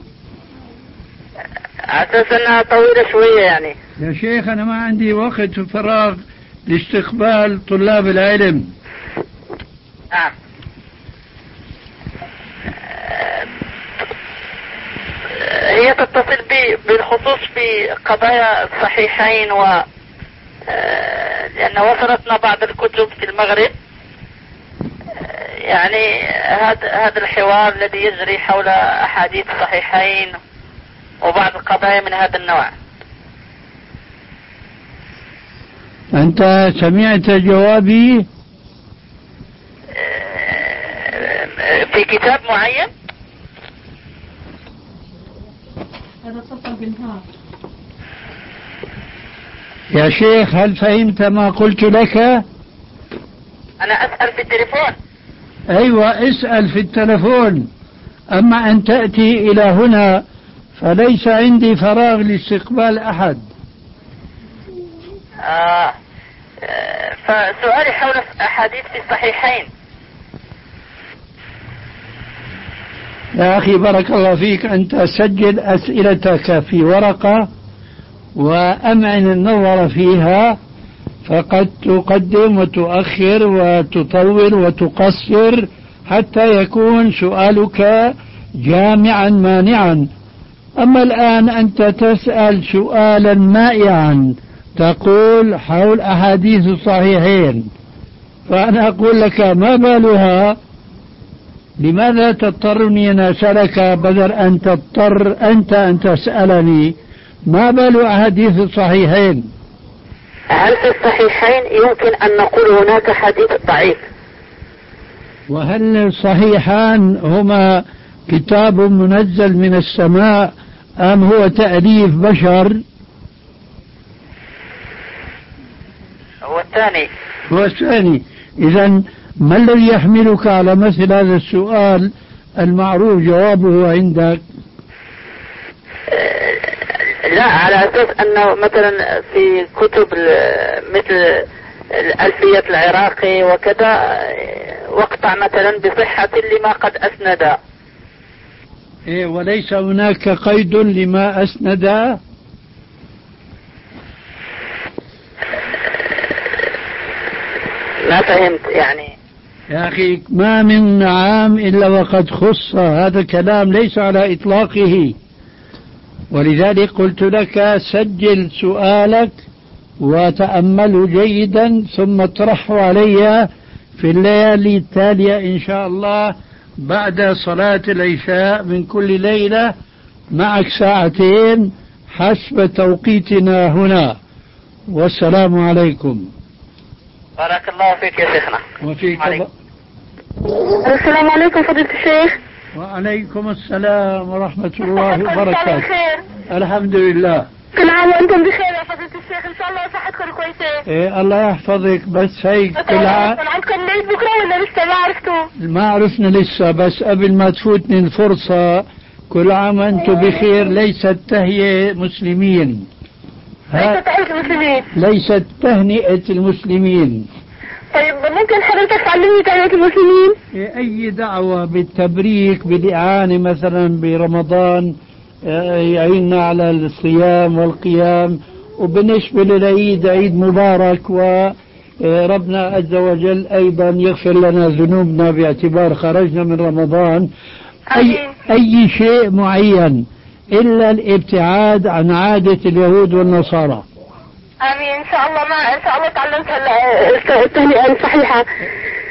Speaker 6: أساس أنها طويلة شوية يعني.
Speaker 2: يا شيخ أنا ما عندي وقت وفراغ لاستقبال طلاب العلم.
Speaker 6: نعم. هي تتصل بالخصوص بقضايا الصحيحين لأن وصلتنا بعض الكتب في المغرب، يعني هذا الحوار الذي يجري حول أحاديث الصحيحين وبعض القضايا من هذا النوع.
Speaker 2: أنت سمعت جوابي
Speaker 6: في كتاب معين؟
Speaker 7: هذا اتصل بالنهار.
Speaker 2: يا شيخ هل فهمت ما قلت لك؟
Speaker 6: أنا أسأل في التليفون.
Speaker 2: أيوة اسأل في التلفون، أما أن تأتي إلى هنا فليس عندي فراغ لاستقبال أحد.
Speaker 6: فسؤالي حول أحاديث في الصحيحين.
Speaker 2: يا أخي بارك الله فيك، أنت سجل أسئلتك في ورقة وأمعن النظر فيها، فقد تقدم وتؤخر وتطول وتقصر حتى يكون سؤالك جامعا مانعا. أما الآن أنت تسأل سؤالا مائعا، تقول حول أحاديث الصحيحين، فأنا أقول لك ما بالها؟ لماذا تضطرني أن أسألك بدل أن تضطر أنت أن تسألني ما بال أحاديث الصحيحين؟
Speaker 6: هل في الصحيحين يمكن أن نقول هناك حديث ضعيف؟
Speaker 2: وهل الصحيحان هما كتاب منزل من السماء أم هو تأليف بشر؟
Speaker 6: هو الثاني.
Speaker 2: إذن ما الذي يحملك على مثل هذا السؤال المعروف جوابه عندك؟
Speaker 6: لا، على أساس أنه مثلا في كتب مثل الألفية العراقي وكذا وقطع مثلا بصحة لما قد أسند.
Speaker 2: إيه، وليس هناك قيد لما أسند؟
Speaker 6: ما فهمت يعني.
Speaker 2: يا أخي ما من عام إلا وقد خص، هذا كلام ليس على إطلاقه، ولذلك قلت لك سجل سؤالك وتأمله جيدا ثم اطرحه علي في الليالي التالية إن شاء الله بعد صلاة العشاء من كل ليلة، معك ساعتين حسب توقيتنا هنا. والسلام عليكم.
Speaker 6: بارك الله فيك يا شيخنا.
Speaker 2: وفيك.
Speaker 8: السلام عليكم فضيلة الشيخ.
Speaker 2: وعليكم السلام ورحمة الله وبركاته.
Speaker 8: بخير.
Speaker 2: الحمد لله.
Speaker 8: كل عام وانتم بخير يا فضيلة الشيخ، ان شاء الله صحتكم كويسة.
Speaker 2: إيه الله يحفظك. بس هيك كل عام.
Speaker 8: عندكم ليش بكرة ولا لسه ما عرفتوا؟
Speaker 2: ما عرفنا لسه، بس قبل ما تفوتني الفرصة كل عام وانتم بخير. ليست تهيئة مسلمين.
Speaker 8: ليست تهيئة المسلمين.
Speaker 2: ليست تهنئة المسلمين.
Speaker 8: طيب ممكن حضرتك تعلمني تهنئة المسلمين؟
Speaker 2: أي دعوة بالتبريك بالإعانة مثلا برمضان يعيننا على الصيام والقيام، وبالنسبة للعيد عيد مبارك، وربنا عز وجل أيضا يغفر لنا ذنوبنا باعتبار خرجنا من رمضان. أي شيء معين إلا الابتعاد عن عادة اليهود والنصارى.
Speaker 8: آمين. إن شاء الله تعلمت التهنئة الصحيحة.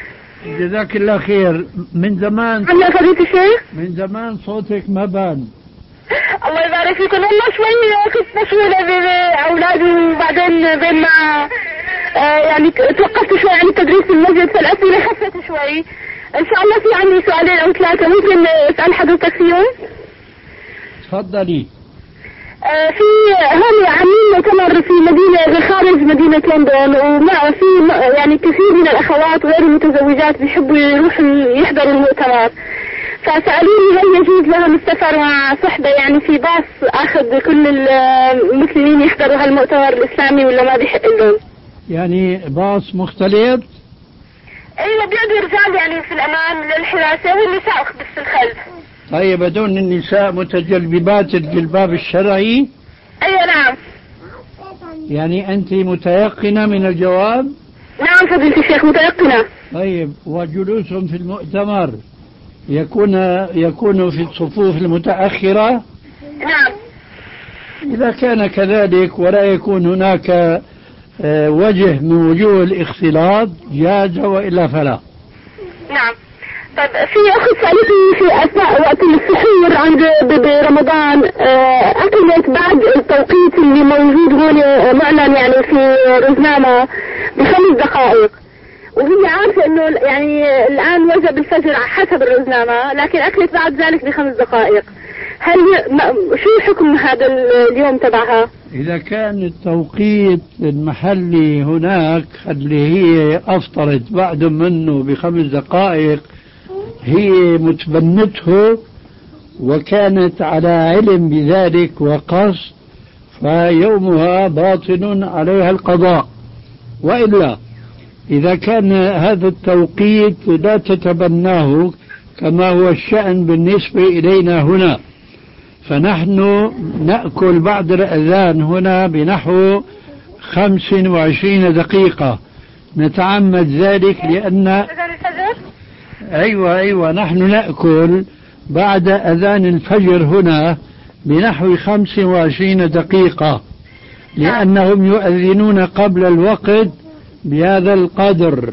Speaker 2: جزاك الله خير. من زمان
Speaker 8: عنا فضيلة الشيخ.
Speaker 2: من زمان صوتك ما بان.
Speaker 8: الله يبارك فيكم. والله شوي كنت مشغولة بأولادي وبعدين بين ما يعني توقفت شوي عن التدريس في المسجد، فالأسئلة خفت شوي. إن شاء الله في عندي سؤالين أو ثلاثة ممكن أسأل حضرتك فيهم؟
Speaker 2: تفضلي.
Speaker 8: في هم عاملين مؤتمر في مدينة خارج مدينة لندن، ومع في يعني كثير من الأخوات وغير المتزوجات بيحبوا يروحوا يحضروا المؤتمر، فسألوني هل يجوز لهم السفر مع صحبة يعني في باص أخذ كل المسلمين يحضروا هالمؤتمر الإسلامي ولا ما بيحق لهم؟
Speaker 2: يعني باص مختلط؟
Speaker 8: أيوة بيقعدوا رجال يعني في الأمام للحراسة والنساء بس الخلف.
Speaker 2: طيب هدول النساء متجلبات الجلباب الشرعي؟
Speaker 8: أيوة نعم.
Speaker 2: يعني أنت متيقنة من الجواب؟
Speaker 8: نعم فضيلة الشيخ متيقنة.
Speaker 2: طيب وجلوسهم في المؤتمر يكون في الصفوف المتأخرة؟
Speaker 8: نعم.
Speaker 2: إذا كان كذلك ولا يكون هناك وجه من وجوه الاختلاط جاز وإلا فلا.
Speaker 8: نعم. طيب في أخت سألتني في أثناء وقت السحور عند برمضان أكلت بعد التوقيت اللي موجود هون معلن يعني في رزنامة ب5 دقائق، وهي عارفة إنه يعني الآن وجب الفجر حسب الرزنامة، لكن أكلت بعد ذلك ب5 دقائق. هل شو حكم هذا اليوم تبعها؟
Speaker 2: إذا كان التوقيت المحلي هناك اللي هي أفطرت بعد منه ب5 دقائق هي متبنته وكانت على علم بذلك وقصد، فيومها باطل عليها القضاء. وإلا إذا كان هذا التوقيت لا تتبناه كما هو الشأن بالنسبة إلينا هنا، فنحن نأكل بعد الأذان هنا بنحو 25 دقيقة، نتعمد ذلك لأن أيوة نحن نأكل بعد أذان الفجر هنا بنحو 25 دقيقة، لأنهم يؤذنون قبل الوقت بهذا القدر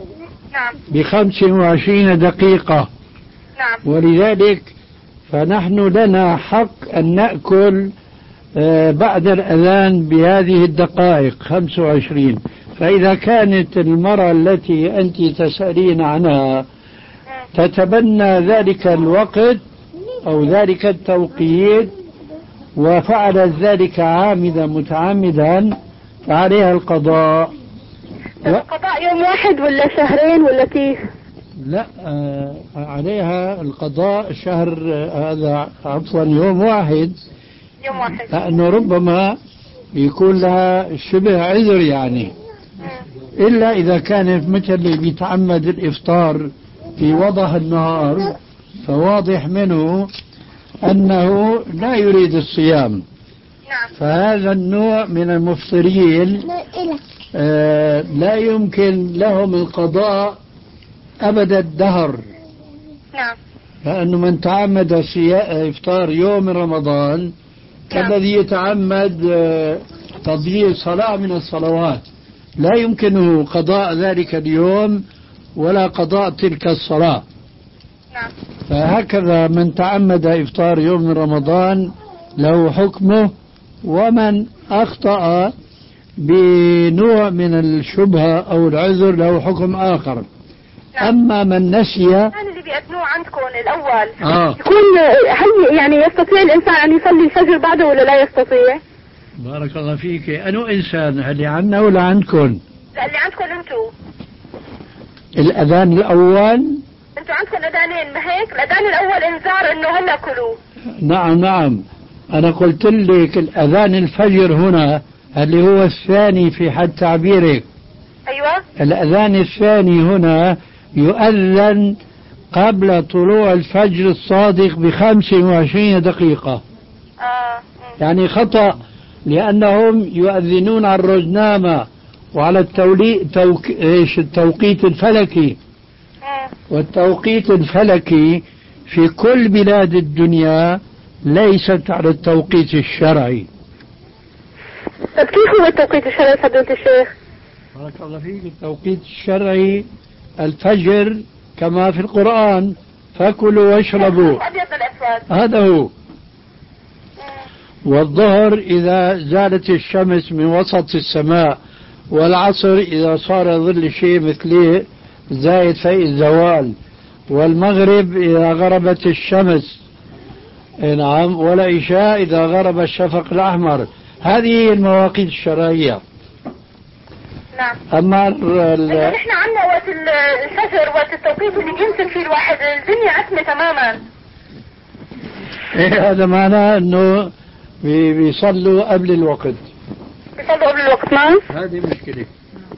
Speaker 2: ب25 دقيقة. ولذلك فنحن لنا حق أن نأكل بعد الأذان بهذه الدقائق 25. فإذا كانت المرأة التي أنت تسألين عنها تتبنى ذلك الوقت أو ذلك التوقيت وفعلت ذلك عامدا متعمدا فعليها القضاء.
Speaker 8: القضاء يوم واحد ولا شهرين ولا كيف؟
Speaker 2: لا عليها القضاء شهر، هذا عفوا يوم واحد، لأنه ربما يكون لها شبه عذر يعني، إلا إذا كانت مثل اللي بيتعمد الإفطار في وضح النهار فواضح منه أنه لا يريد الصيام، فهذا النوع من المفطرين لا يمكن لهم القضاء أبد الدهر، لأنه من تعمد إفطار يوم رمضان كالذي يتعمد تضييع صلاة من الصلوات، لا يمكنه قضاء ذلك اليوم ولا قضاء تلك الصلاة. فهكذا من تعمد إفطار يوم رمضان له حكمه، ومن أخطأ بنوع من الشبهة أو العذر له حكم آخر. أما من نسي
Speaker 8: اللي بيأذنوه عندكم الأول يكون هل يعني يستطيع الإنسان أن يصلي الفجر بعده ولا لا يستطيع؟
Speaker 2: بارك الله فيك. أنو إنسان اللي عنا ولا عندكم؟
Speaker 8: لا اللي عندكم أنتوا.
Speaker 2: الأذان الأول
Speaker 8: أنتوا عندكم أذانين ما هيك؟ الأذان الأول إنذار إنه هلا كلوا.
Speaker 2: نعم أنا قلت لك الأذان الفجر هنا اللي هو الثاني في حد تعبيرك.
Speaker 8: أيوة.
Speaker 2: الأذان الثاني هنا يؤذن قبل طلوع الفجر الصادق ب25 دقيقة. يعني خطأ، لأنهم يؤذنون على الرزنامة وعلى التوقيت الفلكي، والتوقيت الفلكي في كل بلاد الدنيا ليست على التوقيت الشرعي.
Speaker 8: طيب كيف هو التوقيت الشرعي فضيلة الشيخ؟
Speaker 2: بارك الله فيك. التوقيت الشرعي الفجر كما في القرآن فكلوا واشربوا، هذا هو. والظهر إذا زالت الشمس من وسط السماء، والعصر إذا صار ظل شيء مثله زايد في الزوال، والمغرب إذا غربت الشمس، نعم، والعشاء إذا غرب الشفق الأحمر. هذه المواقيت الشرعية.
Speaker 8: نعم.
Speaker 2: أما
Speaker 8: نحن عندنا وقت الفجر، وقت التوقيت اللي بيمسك فيه الواحد الدنيا عتمة تماما.
Speaker 2: هذا معناه أنه بيصلوا قبل الوقت.
Speaker 8: بيصلوا قبل الوقت، نعم.
Speaker 2: هذه مشكلة.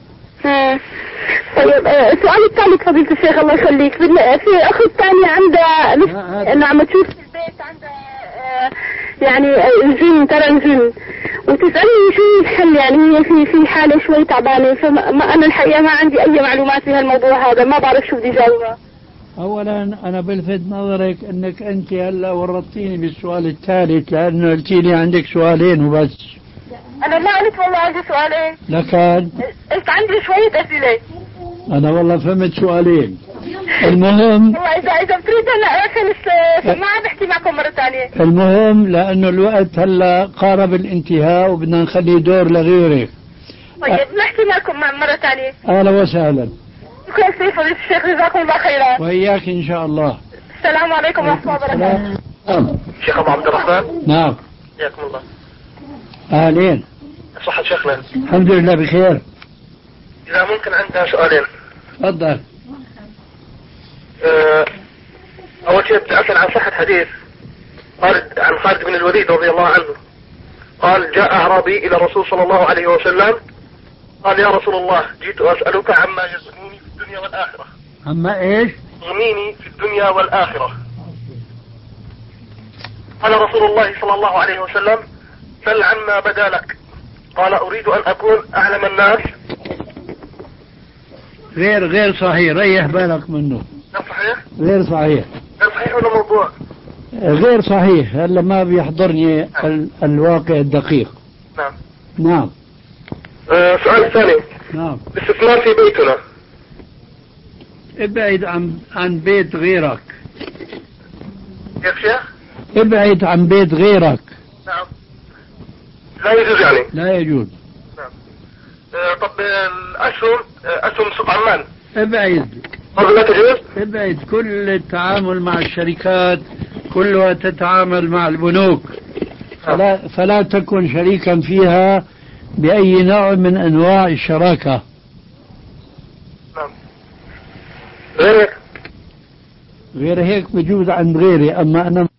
Speaker 8: طيب السؤال الثالث فضيلة الشيخ الله يخليك، في أخت ثانية عندها إنه عم تشوف في البيت عندها يعني الجن، ترى الجن، وتسألني شو الحل، يعني هي في حالة شوي تعبانة، فما أنا الحقيقة ما عندي أي معلومات في هالموضوع هذا، ما بعرف شو بدي جاوبها.
Speaker 2: أولا أنا بلفت نظرك أنك أنت هلا ورطتيني بالسؤال الثالث، لأنه قلتي لي عندك سؤالين وبس.
Speaker 8: أنا ما قلت والله عندي سؤالين.
Speaker 2: لكن
Speaker 8: قلت عندي شوية أسئلة.
Speaker 2: أنا والله فهمت سؤالين. المهم
Speaker 8: والله إذا بتريد هلا ما عم بحكي معكم مرة ثانية.
Speaker 2: المهم لأنه الوقت هلا قارب الانتهاء وبدنا نخلي دور لغيرك.
Speaker 8: طيب نحكي معكم مرة ثانية.
Speaker 2: أهلا وسهلا.
Speaker 8: شكرا كثير فضيلة الشيخ، جزاكم الله خيرا.
Speaker 2: وإياك إن شاء الله.
Speaker 8: السلام عليكم ورحمة الله وبركاته.
Speaker 9: شيخ أبو عبد الرحمن.
Speaker 2: نعم.
Speaker 9: حياكم الله.
Speaker 2: أهلين.
Speaker 9: صحة شيخنا.
Speaker 2: الحمد لله بخير.
Speaker 9: إذا ممكن عندنا سؤالين.
Speaker 2: تفضل.
Speaker 9: أول شيء بدي أسأل عن صحة حديث عن خالد بن الوليد رضي الله عنه، قال جاء أعرابي إلى الرسول صلى الله عليه وسلم قال يا رسول الله جئت أسألك عما يغنيني في الدنيا والآخرة.
Speaker 2: عما إيش؟
Speaker 9: يغنيني في الدنيا والآخرة. قال رسول الله صلى الله عليه وسلم سل عما بدا لك. قال أريد أن أكون أعلم الناس.
Speaker 2: غير صحيح، ريح بالك منه.
Speaker 9: صحيح؟
Speaker 2: غير صحيح.
Speaker 9: غير صحيح ولا موضوع؟
Speaker 2: غير صحيح، هلا ما بيحضرني الواقع الدقيق.
Speaker 9: نعم.
Speaker 2: نعم.
Speaker 9: سؤال الثاني.
Speaker 2: نعم.
Speaker 9: الاستثمار في بيتنا.
Speaker 2: ابعد عن بيت غيرك.
Speaker 9: يا شيخ؟
Speaker 2: ابعد عن بيت غيرك.
Speaker 9: نعم. لا يجوز يعني؟
Speaker 2: لا يجوز.
Speaker 9: نعم. طب الأسهم سوق عمان.
Speaker 2: ابعد.
Speaker 9: برضه لا تجوز؟
Speaker 2: ابعد. كل التعامل مع الشركات كلها تتعامل مع البنوك، فلا تكن شريكا فيها بأي نوع من أنواع الشراكة.
Speaker 9: نعم.
Speaker 2: غير هيك بجوز عند غيري، أما أنا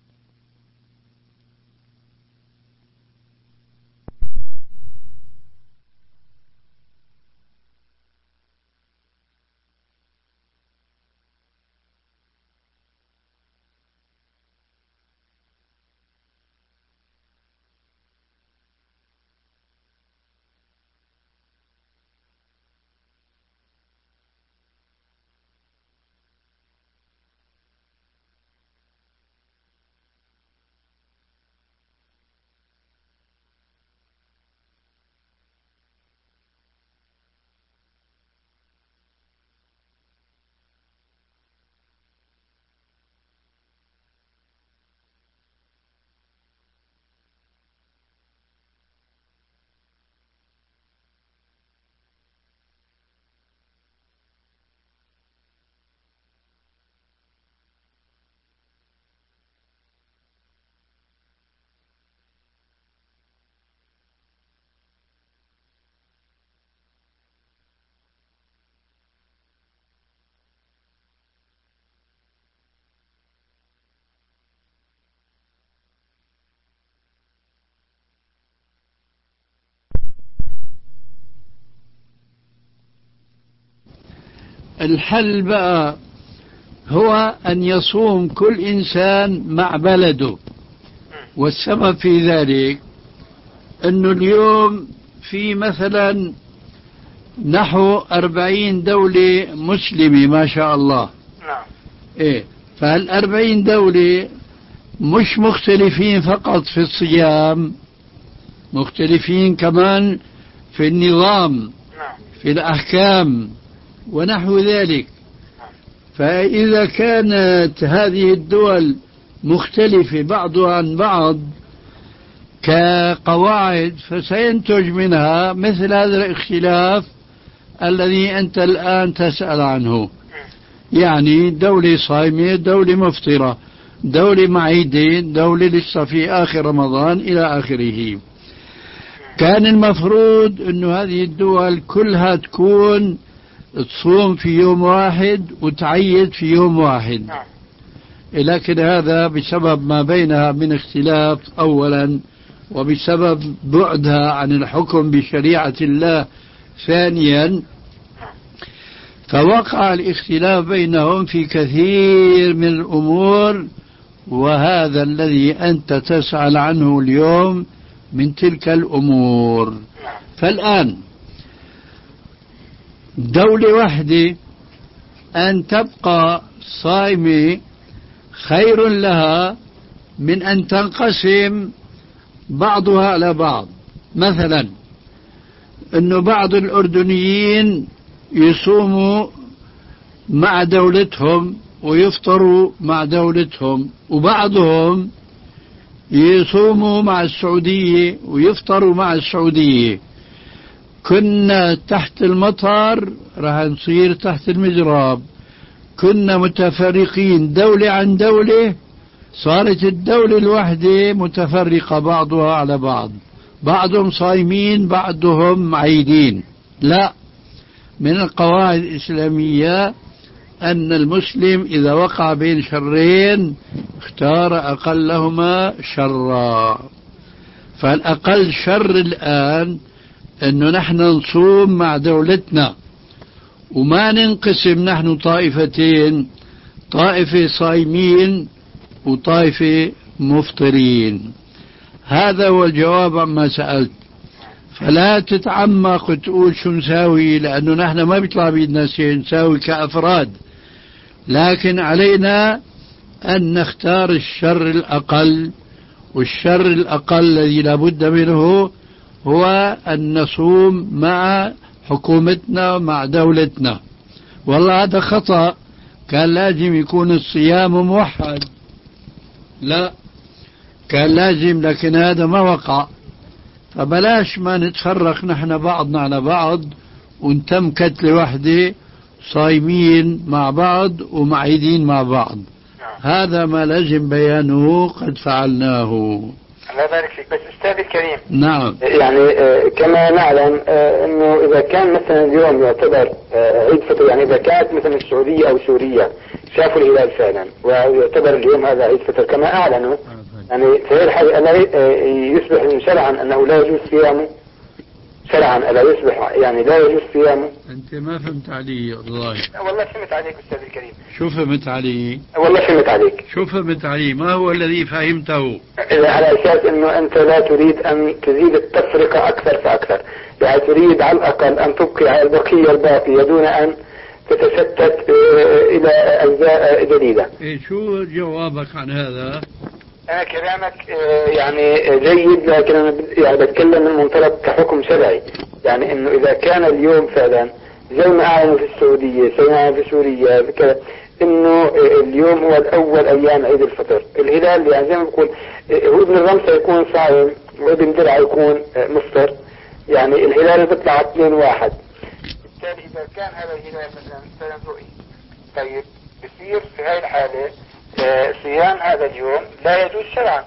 Speaker 2: الحل بقى هو أن يصوم كل إنسان مع بلده. والسبب في ذلك أنه اليوم في مثلا نحو 40 دولة مسلمة ما شاء الله.
Speaker 9: نعم.
Speaker 2: إيه، فهال40 دولة مش مختلفين فقط في الصيام، مختلفين كمان في النظام،
Speaker 9: نعم،
Speaker 2: في الأحكام ونحو ذلك. فإذا كانت هذه الدول مختلفة بعضها عن بعض كقواعد فسينتج منها مثل هذا الاختلاف الذي أنت الآن تسأل عنه، يعني دولة صائمة، دولة مفطرة، دولة معيدة، دولة لسه في آخر رمضان إلى آخره. كان المفروض أن هذه الدول كلها تكون تصوم في يوم واحد وتعيد في يوم واحد، لكن هذا بسبب ما بينها من اختلاف أولا، وبسبب بعدها عن الحكم بشريعة الله ثانيا، فوقع الاختلاف بينهم في كثير من الأمور، وهذا الذي أنت تسأل عنه اليوم من تلك الأمور. فالآن دولة واحدة أن تبقى صائمة خير لها من أن تنقسم بعضها على بعض. مثلا أنه بعض الأردنيين يصوموا مع دولتهم ويفطروا مع دولتهم، وبعضهم يصوموا مع السعودية ويفطروا مع السعودية. كنا تحت المطر راح نصير تحت المجراب، كنا متفرقين دولة عن دولة، صارت الدولة الواحدة متفرقة بعضها على بعض، بعضهم صايمين بعضهم عيدين. لا، من القواعد الإسلامية أن المسلم إذا وقع بين شرين اختار أقلهما شرا. فالأقل شر الآن أنه نحن نصوم مع دولتنا وما ننقسم نحن طائفتين، طائفة صايمين وطائفة مفطرين. هذا هو الجواب عما سألت. فلا تتعمق وتقول شو نساوي، لأنه نحن ما بيطلع بيدنا شيء نساوي كأفراد، لكن علينا أن نختار الشر الأقل، والشر الأقل الذي لابد منه هو أن نصوم مع حكومتنا مع دولتنا. والله هذا خطأ، كان لازم يكون الصيام موحد، لا كان لازم، لكن هذا ما وقع. فبلاش ما نتفرق نحن بعضنا على بعض ونتم كتلة واحدة صايمين مع بعض ومعيدين مع بعض. هذا ما لازم بيانه قد فعلناه.
Speaker 10: الله يبارك فيك. بس أستاذي الكريم،
Speaker 2: نعم،
Speaker 10: يعني كما نعلم أنه إذا كان مثلا اليوم يعتبر عيد فطر، يعني إذا كانت مثلا السعودية أو سوريا شافوا الهلال فعلا ويعتبر اليوم هذا عيد فطر كما أعلنوا، يعني في الحال ألا يصبح شرعا أنه لا يجوز صيامه؟ شرعا ألا يصبح يعني لا يجوز صيامه؟
Speaker 2: أنت ما فهمت علي والله.
Speaker 10: والله فهمت عليك أستاذ الكريم.
Speaker 2: شو فهمت علي؟
Speaker 10: والله فهمت عليك.
Speaker 2: شو فهمت علي؟ ما هو الذي فهمته؟
Speaker 10: على أساس أنه أنت لا تريد أن تزيد التفرقة أكثر فأكثر، يعني تريد على الأقل أن تبقي على البقية الباقية دون أن تتشتت إلى أجزاء جديدة.
Speaker 2: شو جوابك عن هذا؟
Speaker 10: أنا كلامك يعني جيد، لكن أنا يعني بتكلم من منطلق كحكم شرعي، يعني إنه إذا كان اليوم فعلا زي ما أعلنوا في السعودية، زي ما أعلنوا في سوريا كذا، إنه اليوم هو الأول أيام عيد الفطر، الهلال يعني زي ما بقول هو ابن الرمسة يكون صائم وابن درع يكون مفطر، يعني الهلال بيطلع 2-1. بالتالي إذا كان هذا الهلال مثلا رؤي، طيب بصير في هاي الحالة صيام هذا اليوم لا يجوز شرعا.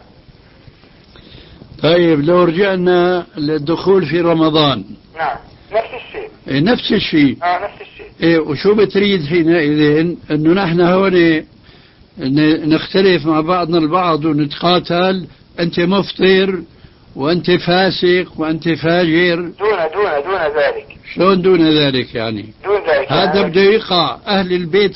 Speaker 2: طيب لو رجعنا للدخول في رمضان.
Speaker 10: نعم نفس الشيء.
Speaker 2: نفس الشيء.
Speaker 10: نفس الشيء.
Speaker 2: وشو بتريد حينئذ؟ انه نحن هون نختلف مع بعضنا البعض ونتقاتل، انت مفطر وانت فاسق وانت فاجر.
Speaker 10: دون ذلك.
Speaker 2: شلون دون ذلك يعني؟
Speaker 10: دون ذلك
Speaker 2: هذا بده يقع أهل البيت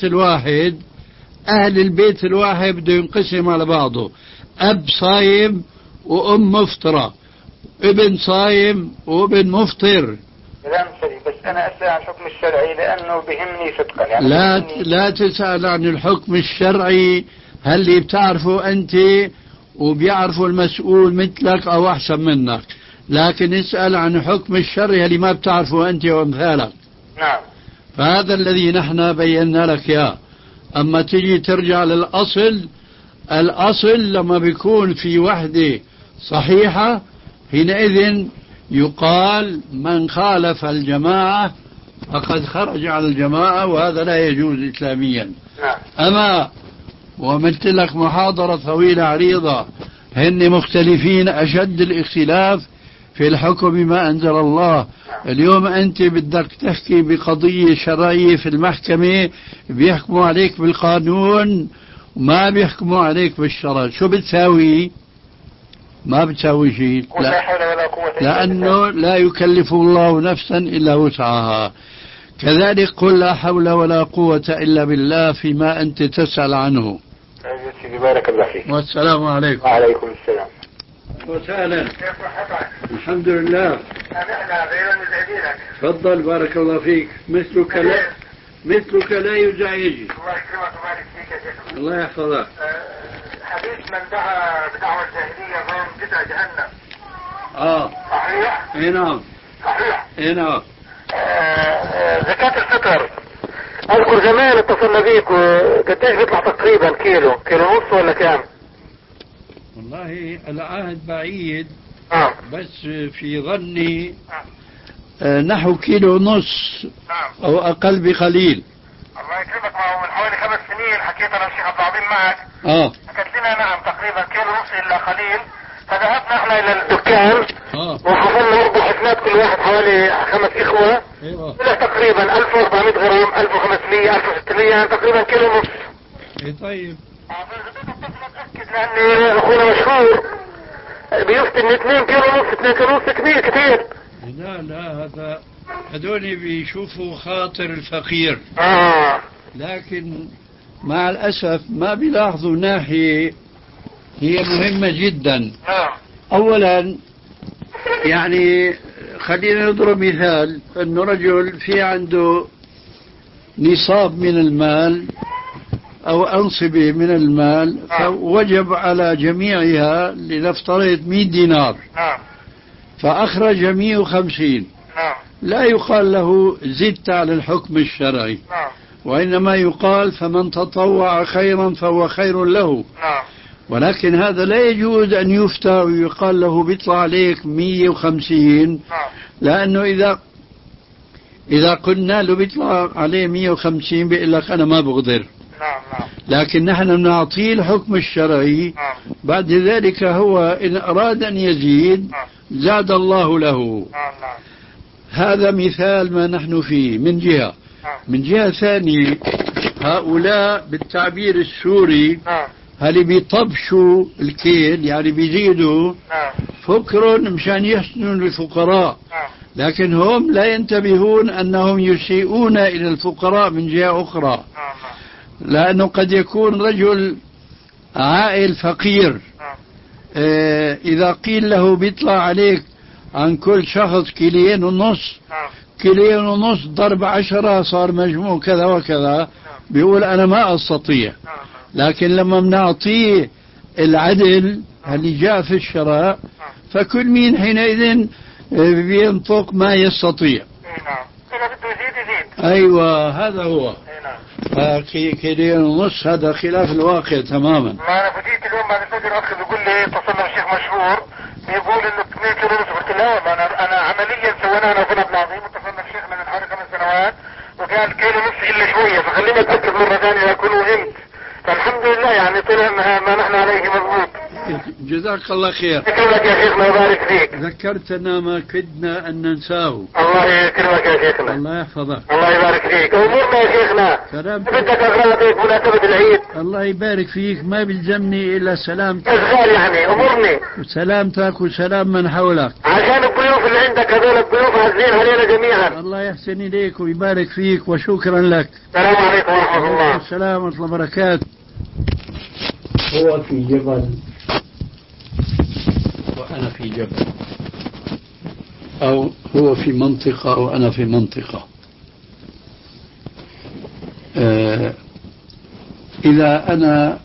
Speaker 2: الواحد بده ينقسم على بعضه، أب صايم وأم مفطرة، ابن صايم وابن مفطر.
Speaker 10: كلام سليم، بس أنا أسأل عن الحكم الشرعي لأنه بهمني صدقا. يعني
Speaker 2: لا تسأل عن الحكم الشرعي، هل اللي بتعرفه أنت وبيعرفه المسؤول مثلك أو أحسن منك، لكن اسأل عن الحكم الشرعي اللي ما بتعرفه أنت وأمثالك.
Speaker 10: نعم.
Speaker 2: فهذا الذي نحن بينا لك إياه. أما تيجي ترجع للأصل، الأصل لما بيكون في وحدة صحيحة حينئذ يقال من خالف الجماعة فقد خرج على الجماعة، وهذا لا يجوز إسلاميا. أما ومثل لك محاضرة طويلة عريضة، هن مختلفين أشد الاختلاف في الحكم بما أنزل الله. اليوم أنت بدك تحكي بقضية شرعية في المحكمة، بيحكموا عليك بالقانون وما بيحكموا عليك بالشرع، شو بتساوي؟ ما بتساوي شيء، لأنه لا يكلف الله نفسا إلا وسعها. كذلك قل لا حول ولا قوة إلا بالله فيما أنت تسأل عنه.
Speaker 9: بارك الله فيك.
Speaker 2: والسلام عليكم.
Speaker 10: وعليكم السلام.
Speaker 2: وسهلا. الحمد لله. تفضل بارك الله فيك. مثلك لا يزعجني.
Speaker 9: الله يكرمك ويبارك فيك يا شيخ.
Speaker 2: الله يحفظك.
Speaker 9: حديث من دعا بدعوة الجاهلية فهم جزء جهنم.
Speaker 2: صحيح؟ اي نعم.
Speaker 9: صحيح؟
Speaker 2: اي نعم.
Speaker 9: زكاة الفطر، اذكر زمان اتصلنا بيك وقديش بيطلع تقريبا كيلو ونص ولا كام؟
Speaker 2: والله العهد بعيد. بس في ظني نحو كيلو ونص او اقل بقليل.
Speaker 9: الله يكرمك. ما هو من حوالي 5 سنين حكيت انا والشيخ عبد العظيم معك. حكيت لنا نعم تقريبا كيلو ونص الا قليل. فذهبنا احنا الى الدكان وحصلنا برضه حسنات كل واحد حوالي 5 اخوة. طلع تقريبا 1400 غرام، 1500، 1600، يعني تقريبا كيلو ونص.
Speaker 2: طيب.
Speaker 9: لأن أخونا مشهور بيفتي من 2 كيلو ونص، 2 كيلو ونص كثير.
Speaker 2: لا هذا هذول بيشوفوا خاطر الفقير. لكن مع الأسف ما بيلاحظوا ناحية هي مهمة جدا. أولا يعني خلينا نضرب مثال، أنه رجل في عنده نصاب من المال أو أنصبة من المال، فوجب على جميعها لنفترض 100 دينار، فأخرج 150. لا يقال له زدت على الحكم الشرعي، وإنما يقال فمن تطوع خيرا فهو خير له. ولكن هذا لا يجوز أن يفتى ويقال له بيطلع عليك 150، لأنه إذا قلنا له بيطلع عليه 150 بيقول لك أنا ما بقدر. لكن نحن نعطيه الحكم الشرعي، بعد ذلك هو إن أراد أن يزيد زاد الله له. هذا مثال ما نحن فيه من جهة. من جهة ثانية، هؤلاء بالتعبير السوري هل بيطبشوا الكيل، يعني بيزيدوا فكر مشان يحسنوا للفقراء، لكن هم لا ينتبهون أنهم يسيئون إلى الفقراء من جهة أخرى. لأنه قد يكون رجل عائل فقير، إذا قيل له بيطلع عليك عن كل شخص 2.5 كيلو، 2.5 ضرب 10 صار مجموع كذا وكذا، بيقول أنا ما أستطيع. لكن لما بنعطيه العدل اللي جاء في الشرع، فكل مين حينئذ بينطق ما يستطيع. أيوة هذا هو. 2.5 كيلو هذا خلاف الواقع تماما.
Speaker 9: ما أنا فجيت اليوم بعد الفجر أخي بيقول لي اتصلنا بالشيخ مشهور بيقول إنه 2 كيلو ونص. قلت له أنا عمليا سويناها أنا وابن عبد العظيم، اتصلنا بالشيخ من حوالي 5 سنوات وقال كيلو ونص إلا شوية، فخلينا نتأكد مرة ثانية أكون وهمت. فالحمد لله يعني طلع ما نحن عليه مضبوط.
Speaker 2: جزاك الله خير.
Speaker 9: شكرا يا شيخنا ويبارك فيك.
Speaker 2: ذكرتنا ما كدنا أن ننساه.
Speaker 9: الله يكرمك يا شيخنا.
Speaker 2: الله يحفظك.
Speaker 9: الله يبارك فيك. أمورنا يا شيخنا. بدك أغراضك مناسبة العيد.
Speaker 2: الله يبارك فيك. ما بيلزمني إلا سلامتك.
Speaker 9: أشغال يعني أمورني.
Speaker 2: سلامتك وسلام من حولك.
Speaker 9: عشان الضيوف اللي عندك هذول الضيوف عزين علينا جميعا.
Speaker 2: الله يحسن إليك ويبارك فيك وشكرا لك.
Speaker 9: السلام عليكم ورحمة الله.
Speaker 2: السلام ورحمة الله وبركاته. هو في جبل وأنا في جبل، أو هو في منطقة وأنا في منطقة. إذا أنا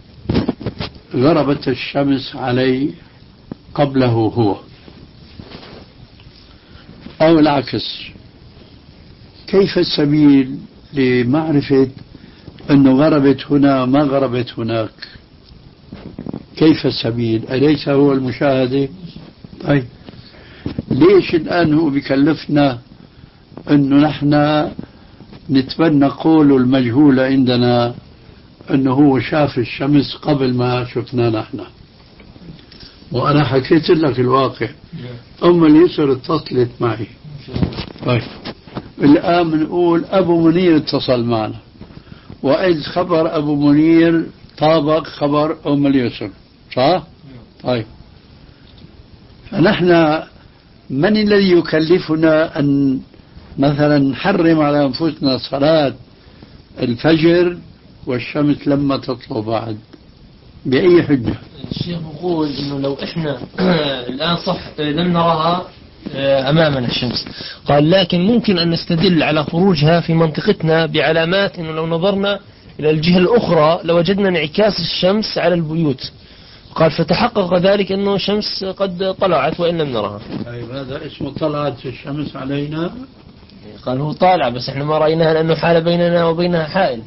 Speaker 2: غربت الشمس علي قبله هو، أو العكس، كيف السبيل لمعرفة أنه غربت هنا ما غربت هناك؟ كيف السبيل؟ أليس هو المشاهدة؟ طيب ليش الآن هو بيكلفنا أنه نحن نتبنى قوله المجهول عندنا أنه هو شاف الشمس قبل ما شفنا نحن؟ وأنا حكيت لك الواقع. أم اليسر اتصلت معي. طيب الآن بنقول أبو منير اتصل معنا، وإذ خبر أبو منير طابق خبر أم اليسر، صح؟ طيب فنحن من الذي يكلفنا أن مثلا نحرم على أنفسنا صلاة الفجر والشمس لما تطلع بعد؟ بأي حجة؟
Speaker 4: الشيخ يقول إنه لو إحنا الآن لم نراها أمامنا الشمس، قال لكن ممكن أن نستدل على خروجها في منطقتنا بعلامات إنه لو نظرنا إلى الجهة الأخرى لوجدنا انعكاس الشمس على البيوت. قال فتحقق ذلك أنه الشمس قد طلعت وإن لم نرها.
Speaker 2: طيب هذا اسمه طلعت الشمس علينا؟
Speaker 4: قال هو طالع بس احنا ما رأيناها لأنه حال بيننا وبينها حائل.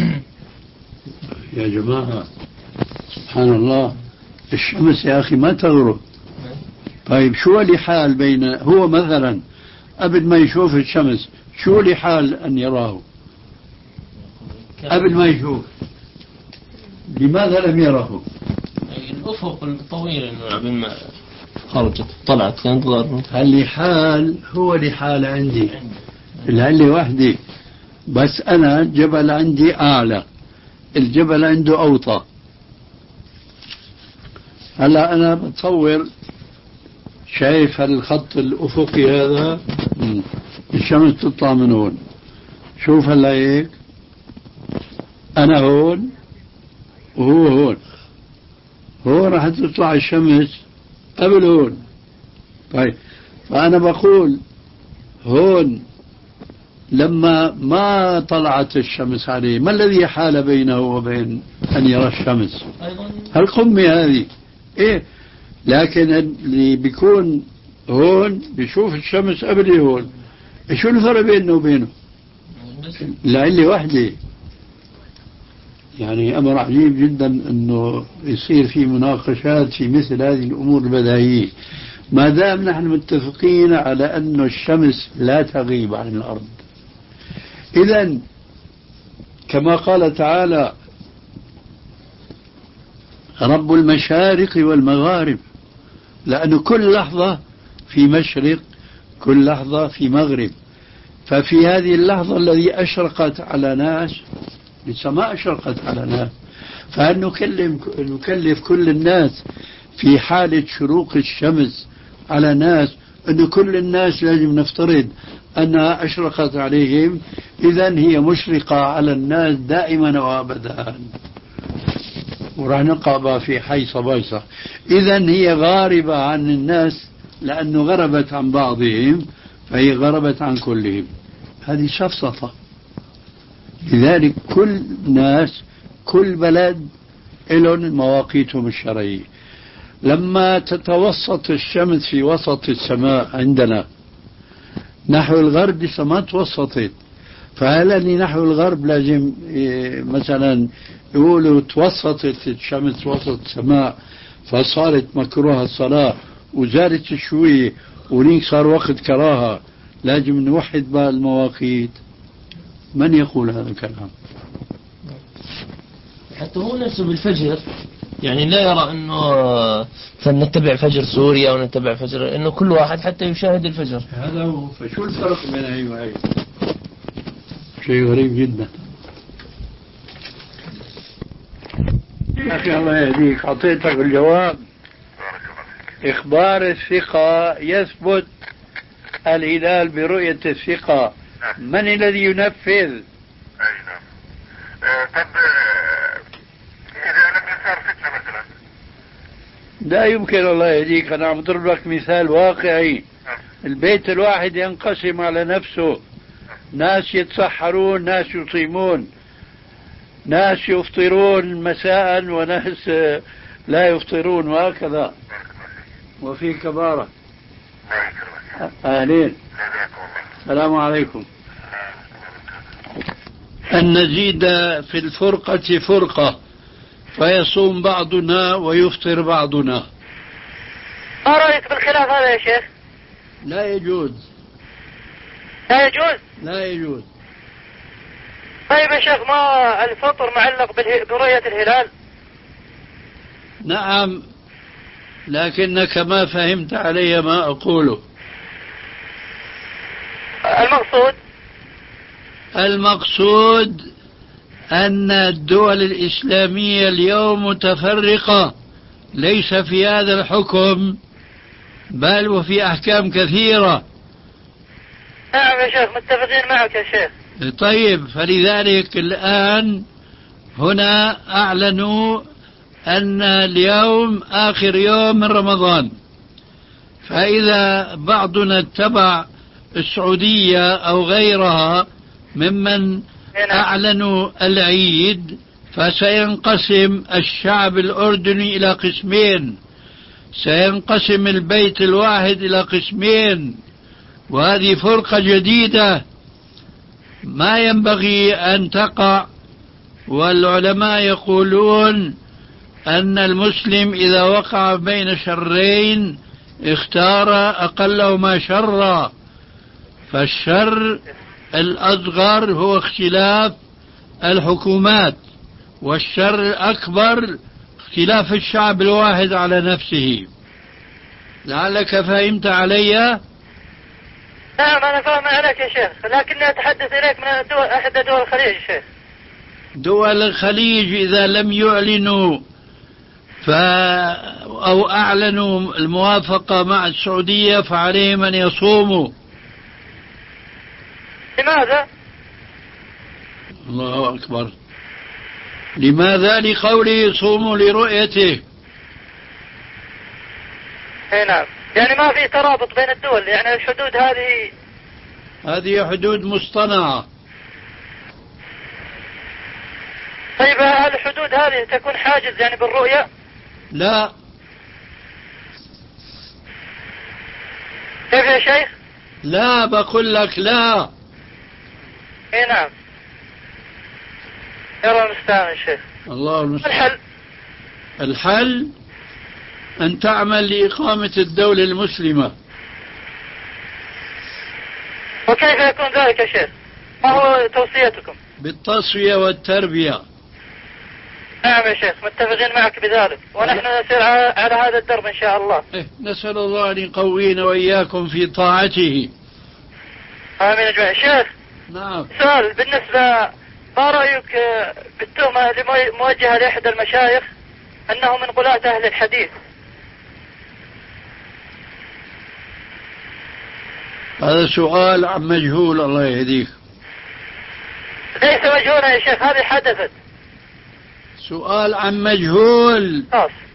Speaker 2: يا جماعة سبحان الله، الشمس يا أخي ما تغرب. طيب شو اللي حال بين هو مثلا قبل ما يشوف الشمس شو اللي حال أن يراه قبل ما يشوف؟ لماذا لم يره؟
Speaker 4: الأفق الطويل إنه قبل ما خرجت طلعت كانت غرب.
Speaker 2: اللي حال هو اللي حال عندي اللي وحدي، بس أنا جبل عندي أعلى، الجبل عنده أوطى. هلا أنا بتصور شايف الخط الأفقي هذا، الشمس تطلع من هون. شوف هلا هيك أنا هون وهو هون، هون راح تطلع الشمس قبل هون. طيب فأنا بقول هون لما ما طلعت الشمس عليه ما الذي حال بينه وبين أن يرى الشمس؟ هالقمة هذه إيه، لكن اللي بيكون هون بيشوف الشمس قبل هون، شو الفرق بينه وبينه؟ لعلة واحدة. يعني أمر عجيب جدا أنه يصير في مناقشات في مثل هذه الأمور البديهية، ما دام نحن متفقين على أن الشمس لا تغيب عن الأرض. إذن كما قال تعالى رب المشارق والمغارب، لأنه كل لحظة في مشرق كل لحظة في مغرب. ففي هذه اللحظة الذي أشرقت على ناس لسه ما أشرقت على ناس، فهل نكلف كل الناس في حالة شروق الشمس على ناس أن كل الناس لازم نفترض أنها أشرقت عليهم؟ إذن هي مشرقة على الناس دائما وأبدا، وراح نقع في حيصة بيصة. إذن هي غاربة عن الناس لأنه غربت عن بعضهم فهي غربت عن كلهم. هذه سفسطة. لذلك كل ناس كل بلد لهم مواقيتهم الشرعية. لما تتوسط الشمس في وسط السماء عندنا نحو الغرب لسه ما توسطت، فهل اللي نحو الغرب لازم مثلا يقولوا توسطت الشمس وسط السماء فصارت مكروه الصلاة وزادت الشوية وليك صار وقت كراهة، لازم نوحد بقى المواقيت؟ من يقول هذا الكلام؟
Speaker 4: حتى هو نفسه بالفجر يعني لا يرى أنه فنتبع فجر سوريا ونتبع فجر، أنه كل واحد حتى يشاهد الفجر.
Speaker 2: هذا هو. فشو الفرق بين هي وهي؟ شيء غريب جدا. أخي الله يهديك أعطيتك الجواب. إخبار الثقة يثبت الهلال برؤية الثقة، من الذي ينفذ؟
Speaker 11: أي نعم. طب إذا لم يصير فتنة مثلا؟
Speaker 2: لا يمكن الله يهديك. أنا عم أضرب لك مثال واقعي. البيت الواحد ينقسم على نفسه، ناس يتسحرون، ناس يصيمون، ناس يفطرون مساء وناس لا يفطرون، وهكذا. وفي كبارة. أهلين. السلام عليكم. أن نزيد في الفرقة فرقة فيصوم بعضنا ويفطر بعضنا.
Speaker 9: ما رأيك بالخلاف هذا يا شيخ؟
Speaker 2: لا يجوز.
Speaker 9: لا يجوز؟
Speaker 2: لا يجوز.
Speaker 9: طيب يا شيخ، ما الفطر معلق برؤية الهلال؟
Speaker 2: نعم، لكنك ما فهمت علي ما أقوله. المقصود أن الدول الإسلامية اليوم متفرقة، ليس في هذا الحكم بل وفي أحكام كثيرة.
Speaker 9: نعم يا شيخ، متفقين معك يا شيخ.
Speaker 2: طيب، فلذلك الآن هنا أعلنوا أن اليوم آخر يوم من رمضان، فإذا بعضنا اتبع السعودية أو غيرها ممن أعلنوا العيد فسينقسم الشعب الأردني إلى قسمين، سينقسم البيت الواحد إلى قسمين، وهذه فرقة جديدة ما ينبغي أن تقع. والعلماء يقولون أن المسلم إذا وقع بين شرين اختار أقلهما شرا، فالشر الأصغر هو اختلاف الحكومات، والشر الأكبر اختلاف الشعب الواحد على نفسه. لعلك فهمت علي؟
Speaker 9: نعم أنا فاهم عليك يا شيخ، لكني أتحدث إليك من أحد دول الخليج يا شيخ.
Speaker 2: دول الخليج إذا لم يعلنوا أو أعلنوا الموافقة مع السعودية فعليهم أن يصوموا.
Speaker 9: لماذا؟
Speaker 2: الله أكبر. لماذا؟ لقوله صوموا لرؤيته.
Speaker 9: اي نعم، يعني ما في ترابط بين الدول، يعني الحدود هذه
Speaker 2: حدود مصطنعة.
Speaker 9: طيب هل الحدود هذه تكون حاجز يعني بالرؤية؟
Speaker 2: لا.
Speaker 9: كيف يا شيخ؟
Speaker 2: لا، بقول لك لا.
Speaker 9: اي نعم. يلا المستعان يا شيخ.
Speaker 2: الله المستعان. الحل أن تعمل لإقامة الدولة المسلمة.
Speaker 9: وكيف يكون ذلك يا شيخ؟ ما هو توصيتكم؟
Speaker 2: بالتصفية والتربية.
Speaker 9: نعم يا شيخ، متفقين معك بذلك، ونحن نسير على هذا الدرب إن شاء الله.
Speaker 2: نسأل الله أن يقوينا وإياكم في طاعته.
Speaker 9: آمين أجمعين. شيخ،
Speaker 2: نعم،
Speaker 9: سؤال بالنسبة، ما رأيك بالتهمة اللي موجهة لأحد المشايخ أنه من غلاة أهل الحديث؟
Speaker 2: هذا سؤال عن مجهول، الله يهديك.
Speaker 9: ليس مجهولا يا شيخ، هذه حدثت.
Speaker 2: سؤال عن مجهول.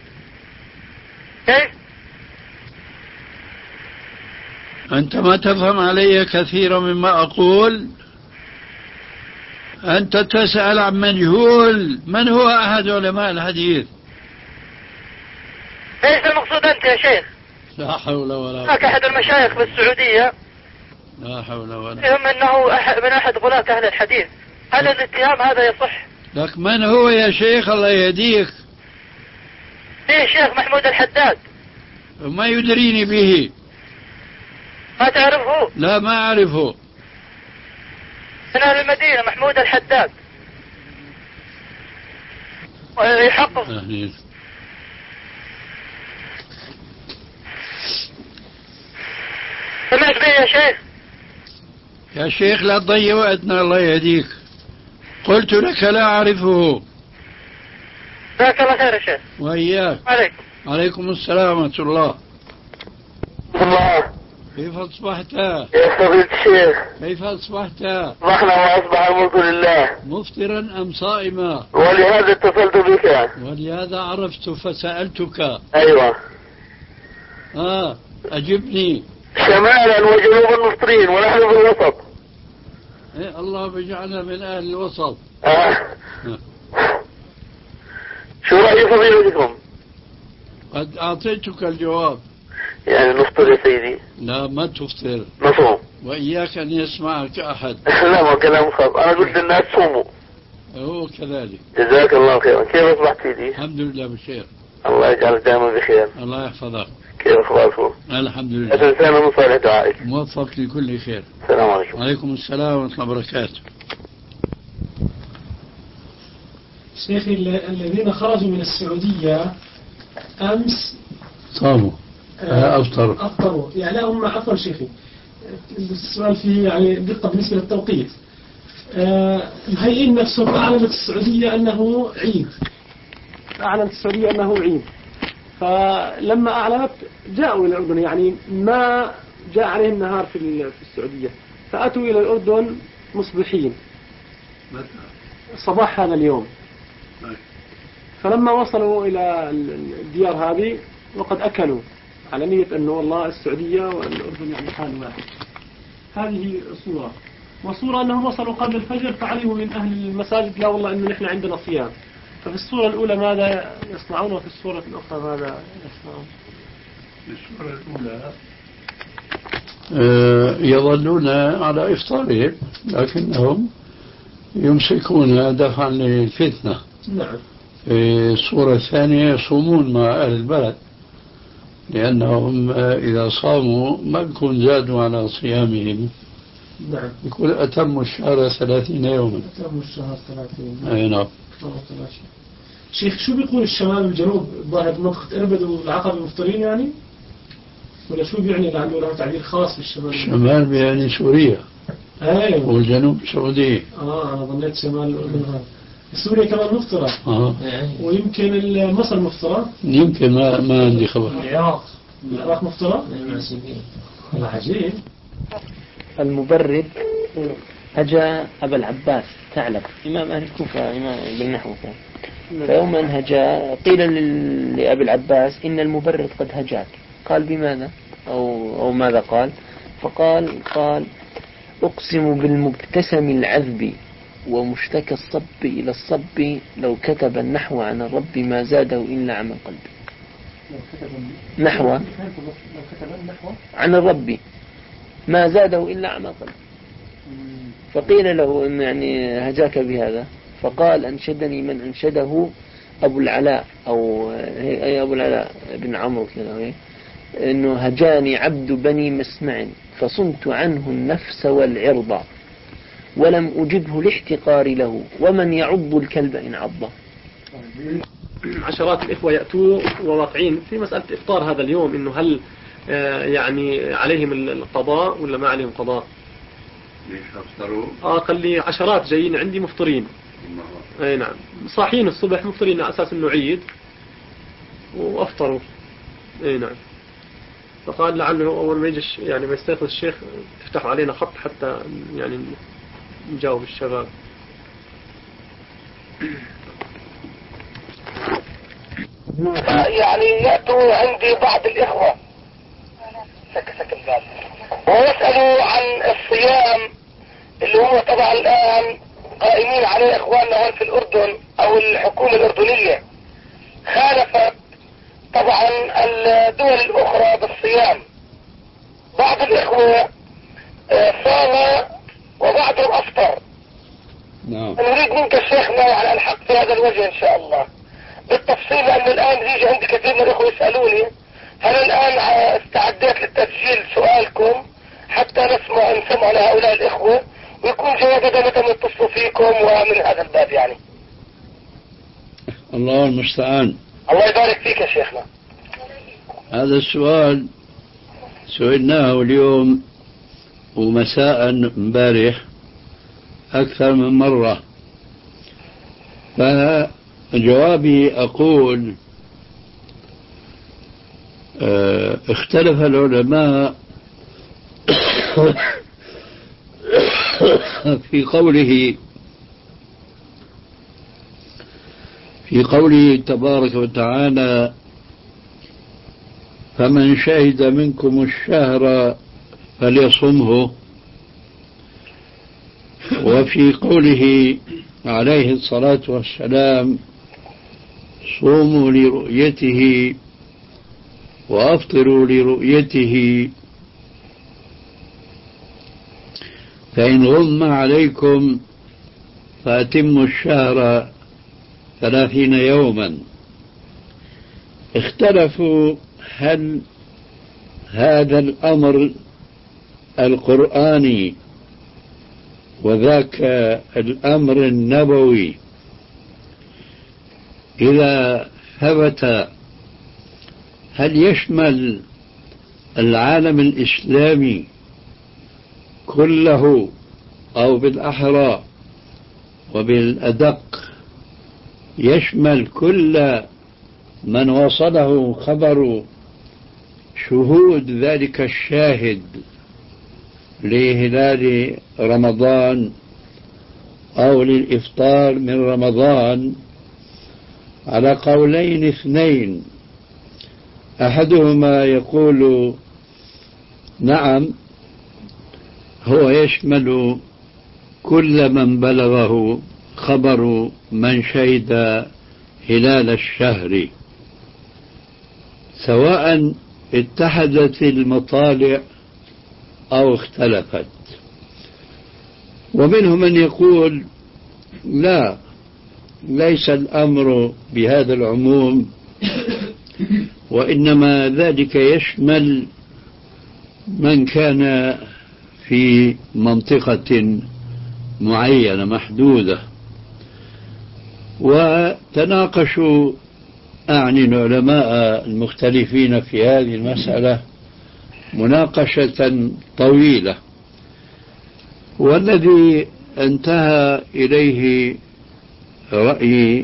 Speaker 9: كيف؟
Speaker 2: أنت ما تفهم علي كثيرا مما أقول. أنت تسأل عن مجهول. من هو أحد علماء الحديث؟
Speaker 9: ليس المقصود أنت يا شيخ.
Speaker 2: لا حول ولا قوة.
Speaker 9: هناك أحد المشايخ في السعودية
Speaker 2: لا حول ولا
Speaker 9: قوة. أنه من أحد غلاة أهل الحديث. هل الاتهام هذا يصح؟
Speaker 2: لك من هو يا شيخ الله يهديك؟
Speaker 9: إيه شيخ محمود الحداد.
Speaker 2: ما يدريني به.
Speaker 9: ما تعرفه؟
Speaker 2: لا ما أعرفه.
Speaker 9: من أهل المدينة محمود الحداد. ويحقق. سمعت به يا شيخ؟
Speaker 2: يا شيخ لا تضيع وقتنا الله يهديك. قلت لك لا أعرفه.
Speaker 9: جزاك الله خير يا شيخ.
Speaker 2: وإياك.
Speaker 9: عليكم.
Speaker 2: عليكم السلام ورحمة الله.
Speaker 10: الله.
Speaker 2: كيف أصبحت؟
Speaker 10: يا فضيلة الشيخ.
Speaker 2: كيف أصبحت؟
Speaker 10: أصبحنا وأصبح الملك لله.
Speaker 2: مفطرا أم صائما؟
Speaker 10: ولهذا اتصلت بك.
Speaker 2: ولهذا عرفت فسألتك.
Speaker 10: أيوة.
Speaker 2: أجبني.
Speaker 10: شمالا وجنوبا مفطرين ونحن بالوسط.
Speaker 2: إيه الله بيجعلنا من أهل الوسط.
Speaker 10: شو رأي فضيلتكم؟
Speaker 2: قد أعطيتك الجواب.
Speaker 9: يعني نفطر يا سيدي؟
Speaker 2: لا ما تفطر.
Speaker 9: نصوم.
Speaker 2: وإياك أن يسمعك أحد.
Speaker 9: لا ما كلام خاص، أنا قلت للناس صوموا.
Speaker 2: هو كذلك.
Speaker 9: جزاك الله خيرا. كيف أصبحت سيدي؟
Speaker 2: الحمد لله بخير.
Speaker 9: الله يجعلك دائما بخير.
Speaker 2: الله يحفظك.
Speaker 9: كيف أخباركم؟
Speaker 2: الحمد لله.
Speaker 9: أتنسانا من صالح دعائك.
Speaker 2: موفق لكل خير.
Speaker 9: السلام عليكم.
Speaker 2: وعليكم السلام ورحمة الله وبركاته.
Speaker 12: شيخي الذين خرجوا من السعودية أمس
Speaker 2: صاموا أفطروا
Speaker 12: يعني لا هم عفوا شيخي السؤال فيه يعني دقة بالنسبة للتوقيت. مهيئين نفسهم أعلنت السعودية أنه عيد، فلما أعلنت جاءوا إلى الأردن، يعني ما جاء عليهم نهار في السعودية، فأتوا إلى الأردن مصبحين صباح هذا اليوم. فلما وصلوا إلى الديار هذه وقد أكلوا على نية أنه والله السعودية والأردن يعني حال واحد. هذه صورة، وصورة أنهم وصلوا قبل الفجر فعلموا من أهل المساجد لا والله أنه نحن عندنا صيام. ففي الصورة الأولى ماذا يصنعون وفي الصورة الأخرى ماذا يصنعون؟
Speaker 2: في الصورة الأولى يظلون على إفطارهم لكنهم يمسكون دفعا للفتنة.
Speaker 12: نعم.
Speaker 2: في الصورة الثانية يصومون مع أهل البلد، لأنهم إذا صاموا ما بيكون زادوا على صيامهم.
Speaker 12: نعم.
Speaker 2: يكون أتموا الشهر 30 يوما.
Speaker 12: أتموا الشهر 30.
Speaker 2: أي نعم.
Speaker 12: شيخ شو بيقول الشمال والجنوب ظاهر منطقة إربد والعقبة مفطرين يعني؟ ولا شو بيعني لأنه له تعبير خاص بالشمال؟
Speaker 2: الشمال بيعني سوريا.
Speaker 12: أيوة.
Speaker 2: والجنوب السعودية.
Speaker 12: أنا ظنيت شمال الأردن غير. سوريا كمان مفطرة. ويمكن مصر مفطرة.
Speaker 2: يمكن ما عندي خبر.
Speaker 12: العراق مفطرة. عجيب.
Speaker 4: المبرد هجا أبا العباس ثعلب إمام أهل الكوفة إمام بالنحو، فيوما هجا قيل لأبي العباس إن المبرد قد هجاك، قال بماذا أو ماذا قال؟ فقال أقسم بالمبتسم العذب ومشتكى الصب إلى الصب لو كتب النحو عن الرب ما زاده إلا عمى قلبي. نحو عن الرب ما زاده إلا عمى قلبي. فقيل له إن يعني هجاك بهذا، فقال أنشدني من أنشده أبو العلاء أبو العلاء بن عمرو كذا، إنه هجاني عبد بني مسمع فصمت عنه النفس والعرض ولم أجبه لاحتقار له ومن يعض الكلب إن عضه.
Speaker 12: عشرات الإخوة يأتوا وواقعين في مسألة إفطار هذا اليوم، إنه هل يعني عليهم القضاء ولا ما عليهم قضاء؟
Speaker 2: ليش أفطروا؟
Speaker 12: قال لي عشرات جايين عندي مفطرين. أي نعم، صاحين الصبح مفطرين على أساس إنه عيد وأفطروا. أي نعم. فقال لعله أول ما يجي يعني ما يستيقظ الشيخ تفتحوا علينا خط حتى يعني نجاوب الشباب.
Speaker 9: يعني يأتوا عندي بعض الإخوة ويسألوا عن الصيام اللي هو طبعا الآن قائمين عليه إخواننا هون في الأردن أو الحكومة الأردنية خالفت طبعا الدول الأخرى بالصيام. بعض الإخوة صام وبعضهم أفطر.
Speaker 2: نعم.
Speaker 9: نريد منك شيخنا على الحق في هذا الوجه إن شاء الله بالتفصيل، لأن الآن يجي عندي كثير من الإخوة يسألوني. فأنا الآن استعديت للتسجيل سؤالكم حتى نسمع لهؤلاء الإخوة ويكون جواب متى يتصلوا فيكم ومن هذا الباب يعني.
Speaker 2: الله المستعان.
Speaker 9: الله يبارك فيك يا شيخنا.
Speaker 2: هذا السؤال سئلناه اليوم ومساء امبارح أكثر من مرة، فجوابي أقول اختلف العلماء في قوله تبارك وتعالى فمن شهد منكم الشهر فليصمه، وفي قوله عليه الصلاة والسلام صوموا لرؤيته وأفطروا لرؤيته، فإن غم عليكم فأتموا الشهر 30 يوما. اختلفوا هل هذا الأمر القرآني وذاك الأمر النبوي إذا ثبت هل يشمل العالم الإسلامي كله أو بالأحرى وبالأدق يشمل كل من وصله خبر شهود ذلك الشاهد لهلال رمضان أو للإفطار من رمضان، على قولين اثنين. أحدهما يقول نعم، هو يشمل كل من بلغه خبر من شهد هلال الشهر، سواء اتحدت المطالع أو اختلفت. ومنهم من يقول لا، ليس الأمر بهذا العموم، وإنما ذلك يشمل من كان في منطقة معينة محدودة. وتناقشوا أعني العلماء المختلفين في هذه المسألة مناقشة طويلة، والذي انتهى إليه رأيي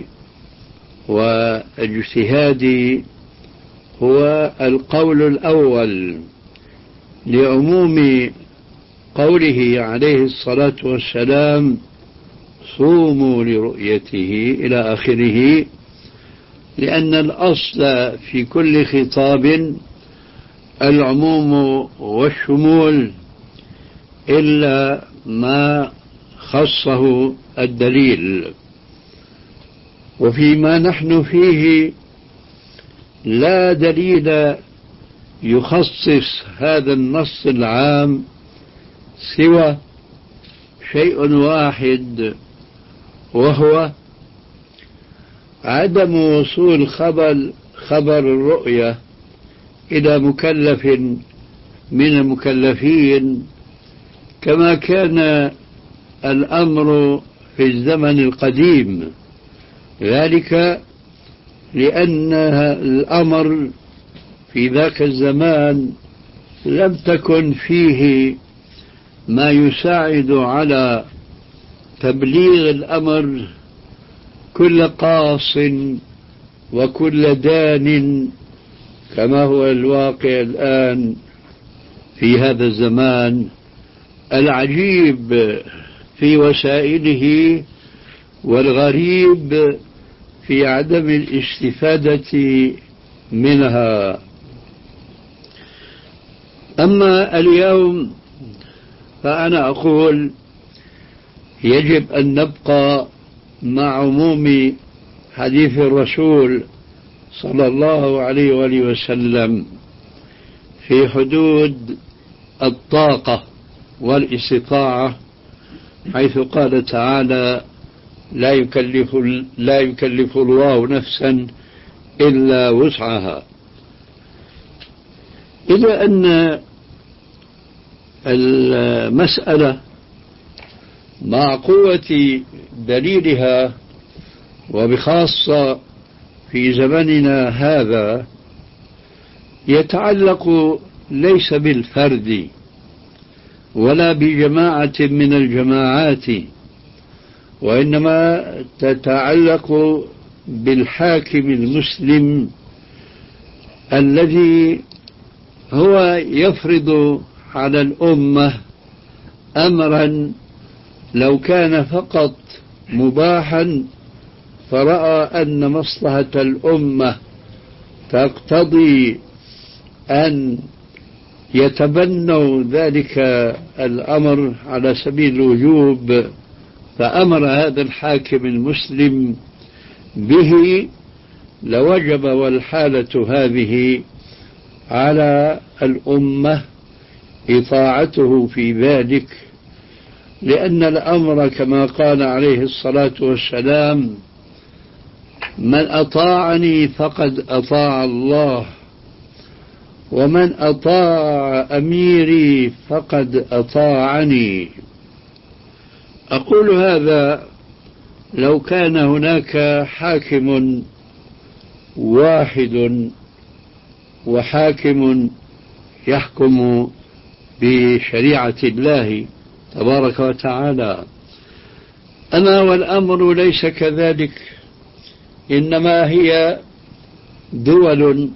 Speaker 2: واجتهادي هو القول الأول لعموم قوله عليه الصلاة والسلام صوموا لرؤيته إلى آخره، لأن الأصل في كل خطاب العموم والشمول إلا ما خصه الدليل. وفيما نحن فيه لا دليل يخصص هذا النص العام سوى شيء واحد، وهو عدم وصول خبر الرؤية إلى مكلف من المكلفين كما كان الأمر في الزمن القديم، ذلك لأن الأمر في ذاك الزمان لم تكن فيه ما يساعد على تبليغ الأمر كل قاص وكل دان كما هو الواقع الآن في هذا الزمان العجيب في وسائله والغريب في عدم الاستفادة منها. أما اليوم فأنا أقول يجب أن نبقى مع عموم حديث الرسول صلى الله عليه وآله وسلم في حدود الطاقة والاستطاعة، حيث قال تعالى لا يكلف الله نفسا إلا وسعها. إذا أن المسألة مع قوة دليلها وبخاصة في زمننا هذا يتعلق ليس بالفرد ولا بجماعة من الجماعات، وإنما تتعلق بالحاكم المسلم الذي هو يفرض على الأمة أمرا لو كان فقط مباحا فرأى أن مصلحة الأمة تقتضي أن يتبنوا ذلك الأمر على سبيل الوجوب، فأمر هذا الحاكم المسلم به، لوجب والحالة هذه على الأمة إطاعته في ذلك، لأن الأمر كما قال عليه الصلاة والسلام: من أطاعني فقد أطاع الله، ومن أطاع أميري فقد أطاعني. أقول هذا لو كان هناك حاكم واحد وحاكم يحكم بشريعة الله تبارك وتعالى، أما والأمر ليس كذلك، إنما هي دول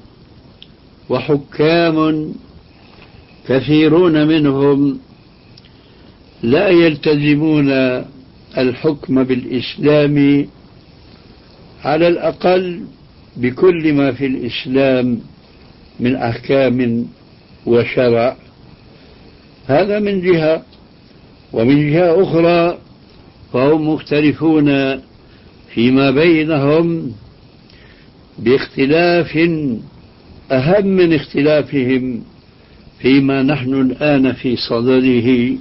Speaker 2: وحكام كثيرون منهم لا يلتزمون الحكم بالإسلام، على الأقل بكل ما في الإسلام من أحكام وشرع. هذا من جهة، ومن جهة أخرى فهم مختلفون فيما بينهم باختلاف أهم من اختلافهم فيما نحن الآن في صدده.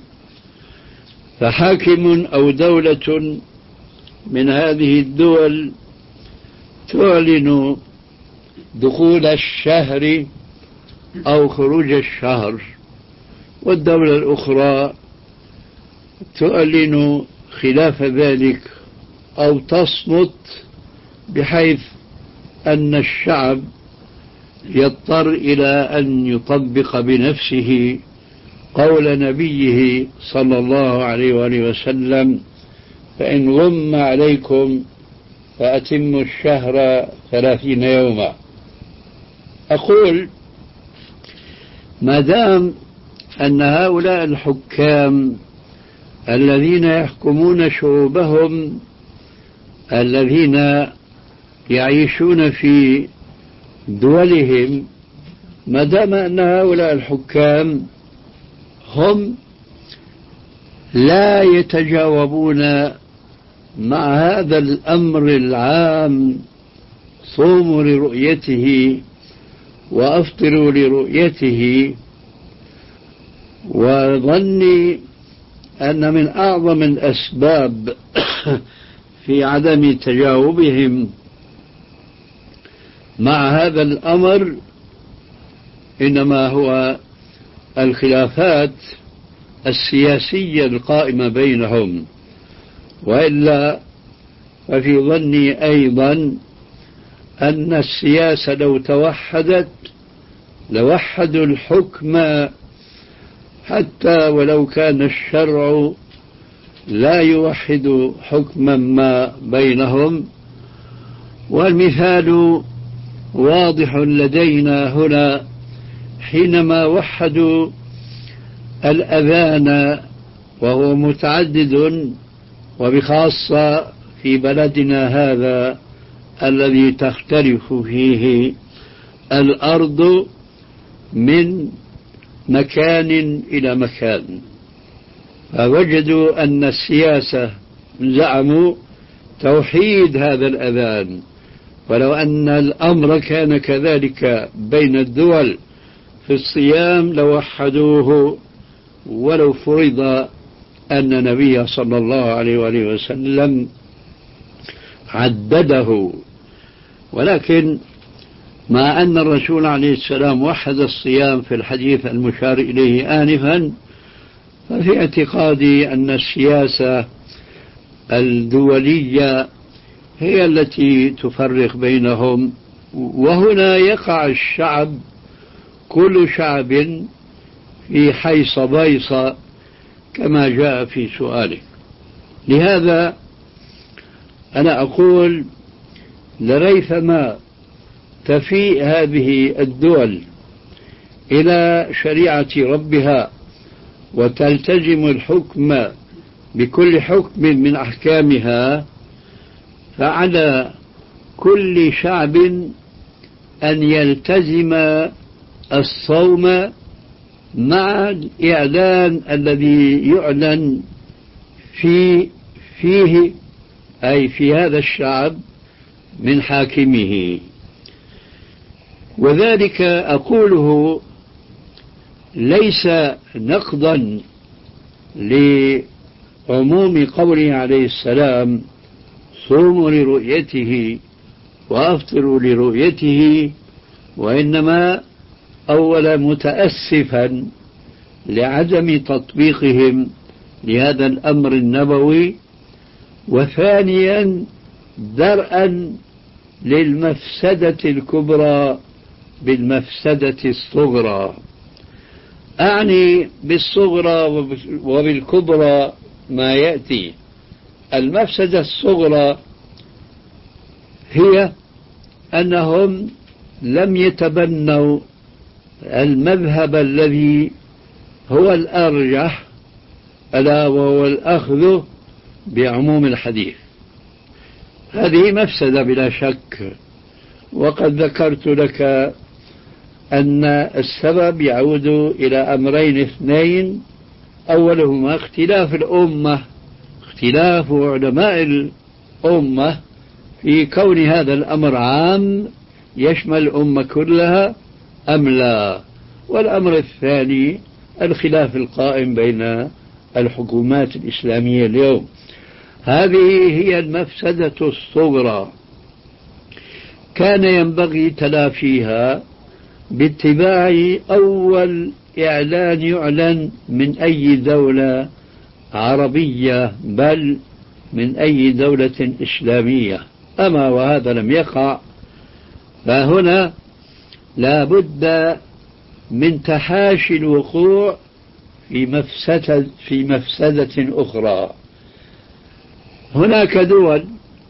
Speaker 2: فحاكم أو دولة من هذه الدول تعلن دخول الشهر أو خروج الشهر، والدولة الأخرى تعلن خلاف ذلك أو تصمت، بحيث أن الشعب يضطر إلى أن يطبق بنفسه قول نبيه صلى الله عليه وآله وسلم: فإن غم عليكم فأتموا الشهر 30 يوما. أقول ما دام أن هؤلاء الحكام الذين يحكمون شعوبهم الذين يعيشون في دولهم، ما دام أن هؤلاء الحكام هم لا يتجاوبون مع هذا الأمر العام: صوموا لرؤيته وأفطروا لرؤيته، وظني أن من أعظم الأسباب في عدم تجاوبهم مع هذا الأمر إنما هو الخلافات السياسية القائمة بينهم، وإلا ففي ظني أيضا أن السياسة لو توحدت لوحدوا الحكم، حتى ولو كان الشرع لا يوحد حكما ما بينهم. والمثال واضح لدينا هنا حينما وحدوا الأذان، وهو متعدد، وبخاصة في بلدنا هذا الذي تختلف فيه الأرض من مكان إلى مكان، فوجدوا أن السياسة زعموا توحيد هذا الأذان، ولو أن الأمر كان كذلك بين الدول في الصيام لوحدوه، ولو فرض أن النبي صلى الله عليه وآله وسلم عدده. ولكن مع أن الرسول عليه السلام وحد الصيام في الحديث المشار إليه آنفا، ففي اعتقادي أن السياسة الدولية هي التي تفرق بينهم، وهنا يقع الشعب كل شعب في حيص بيص كما جاء في سؤاله. لهذا أنا أقول لريثما تفيء هذه الدول إلى شريعة ربها وتلتزم الحكم بكل حكم من أحكامها، فعلى كل شعب أن يلتزم الصوم مع الإعلان الذي يعلن فيه أي في هذا الشعب من حاكمه. وذلك أقوله ليس نقضا لعموم قوله عليه السلام صوموا لرؤيته وأفطروا لرؤيته، وإنما أولا متأسفا لعدم تطبيقهم لهذا الأمر النبوي، وثانيا درءا للمفسدة الكبرى بالمفسدة الصغرى. أعني بالصغرى وبالكبرى ما يأتي. المفسدة الصغرى هي أنهم لم يتبنوا المذهب الذي هو الأرجح، ألا وهو الأخذ بعموم الحديث. هذه مفسدة بلا شك، وقد ذكرت لك أن السبب يعود إلى أمرين اثنين: أولهما اختلاف الأمة، اختلاف علماء الأمة في كون هذا الأمر عام يشمل الأمة كلها أم لا، والأمر الثاني الخلاف القائم بين الحكومات الإسلامية اليوم. هذه هي المفسدة الصغرى، كان ينبغي تلافيها باتباع أول إعلان يعلن من أي دولة عربية، بل من أي دولة إسلامية. أما وهذا لم يقع، فهنا لا بد من تحاشي الوقوع في مفسدة أخرى. هناك دول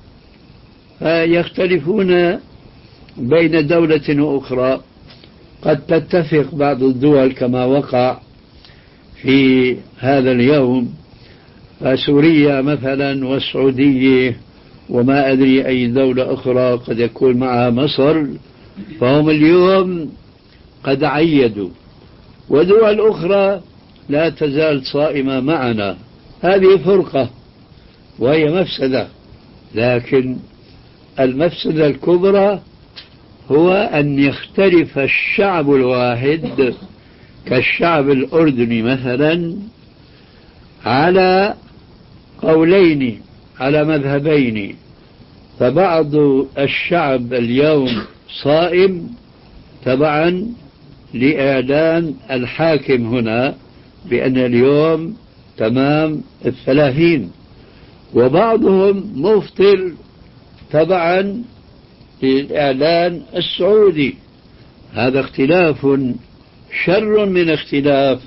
Speaker 2: يختلفون بين دولة وأخرى، قد تتفق بعض الدول كما وقع في هذا اليوم، فسوريا مثلا والسعودية وما أدري أي دولة أخرى قد يكون معها مصر، فهم اليوم قد عيدوا، ودول أخرى لا تزال صائمة معنا. هذه فرقة وهي مفسدة، لكن المفسدة الكبرى هو أن يختلف الشعب الواحد كالشعب الأردني مثلا على قولين، على مذهبين، فبعض الشعب اليوم صائم تبعا لإعلان الحاكم هنا بأن اليوم تمام 30، وبعضهم مفطر تبعا للإعلان السعودي. هذا اختلاف شر من اختلاف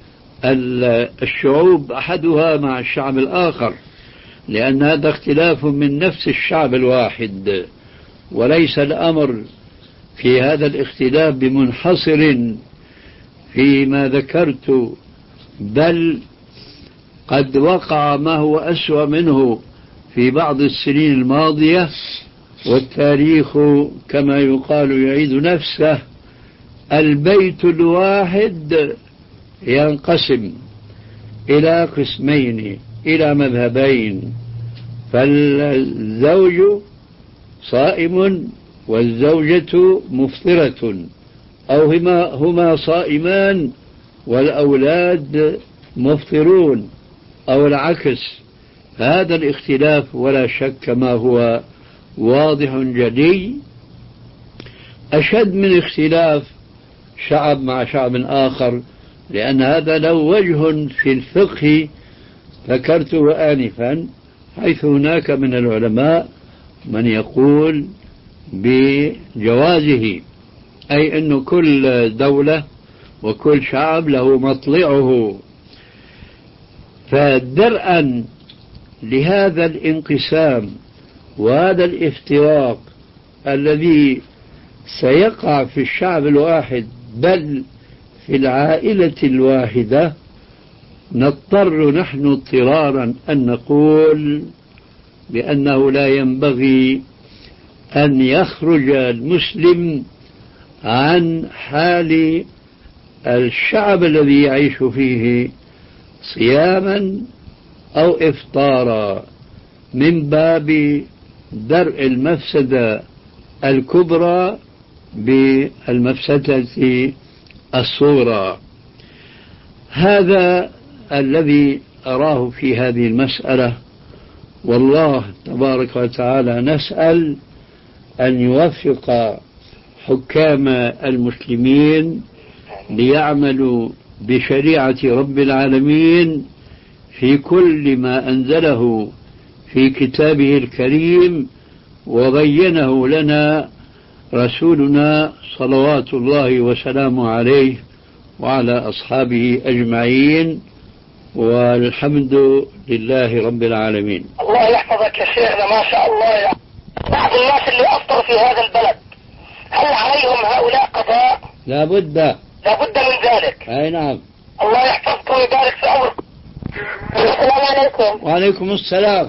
Speaker 2: الشعوب أحدها مع الشعب الآخر، لأن هذا اختلاف من نفس الشعب الواحد، وليس الأمر في هذا الاختلاف بمنحصر فيما ذكرت، بل قد وقع ما هو أسوأ منه في بعض السنين الماضية، والتاريخ كما يقال يعيد نفسه. البيت الواحد ينقسم إلى قسمين، إلى مذهبين، فالزوج صائم والزوجة مفطرة، أو هما صائمان والأولاد مفطرون، أو العكس. هذا الاختلاف ولا شك ما هو واضح جلي، أشد من اختلاف شعب مع شعب آخر، لأن هذا له وجه في الفقه ذكرته آنفا، حيث هناك من العلماء من يقول بجوازه، أي أن كل دولة وكل شعب له مطلعه. فدرءا لهذا الانقسام وهذا الافتراق الذي سيقع في الشعب الواحد بل في العائلة الواحدة، نضطر نحن اضطرارا أن نقول بأنه لا ينبغي أن يخرج المسلم عن حال الشعب الذي يعيش فيه صياما أو إفطارا، من باب درء المفسدة الكبرى بالمفسدة الصغرى. هذا الذي أراه في هذه المسألة، والله تبارك وتعالى نسأل أن يوفق حكام المسلمين ليعملوا بشريعة رب العالمين في كل ما أنزله في كتابه الكريم وبينه لنا رسولنا صلوات الله وسلامه عليه وعلى أصحابه أجمعين، والحمد لله رب العالمين.
Speaker 9: الله يحفظك يا شيخنا، ما شاء الله. يعني بعض الناس اللي أفطروا في هذا البلد هل عليهم هؤلاء قضاء؟
Speaker 2: لا بد
Speaker 9: من ذلك.
Speaker 2: أي نعم.
Speaker 9: الله يحفظكم ويبارك في عمركم. السلام عليكم.
Speaker 2: وعليكم السلام.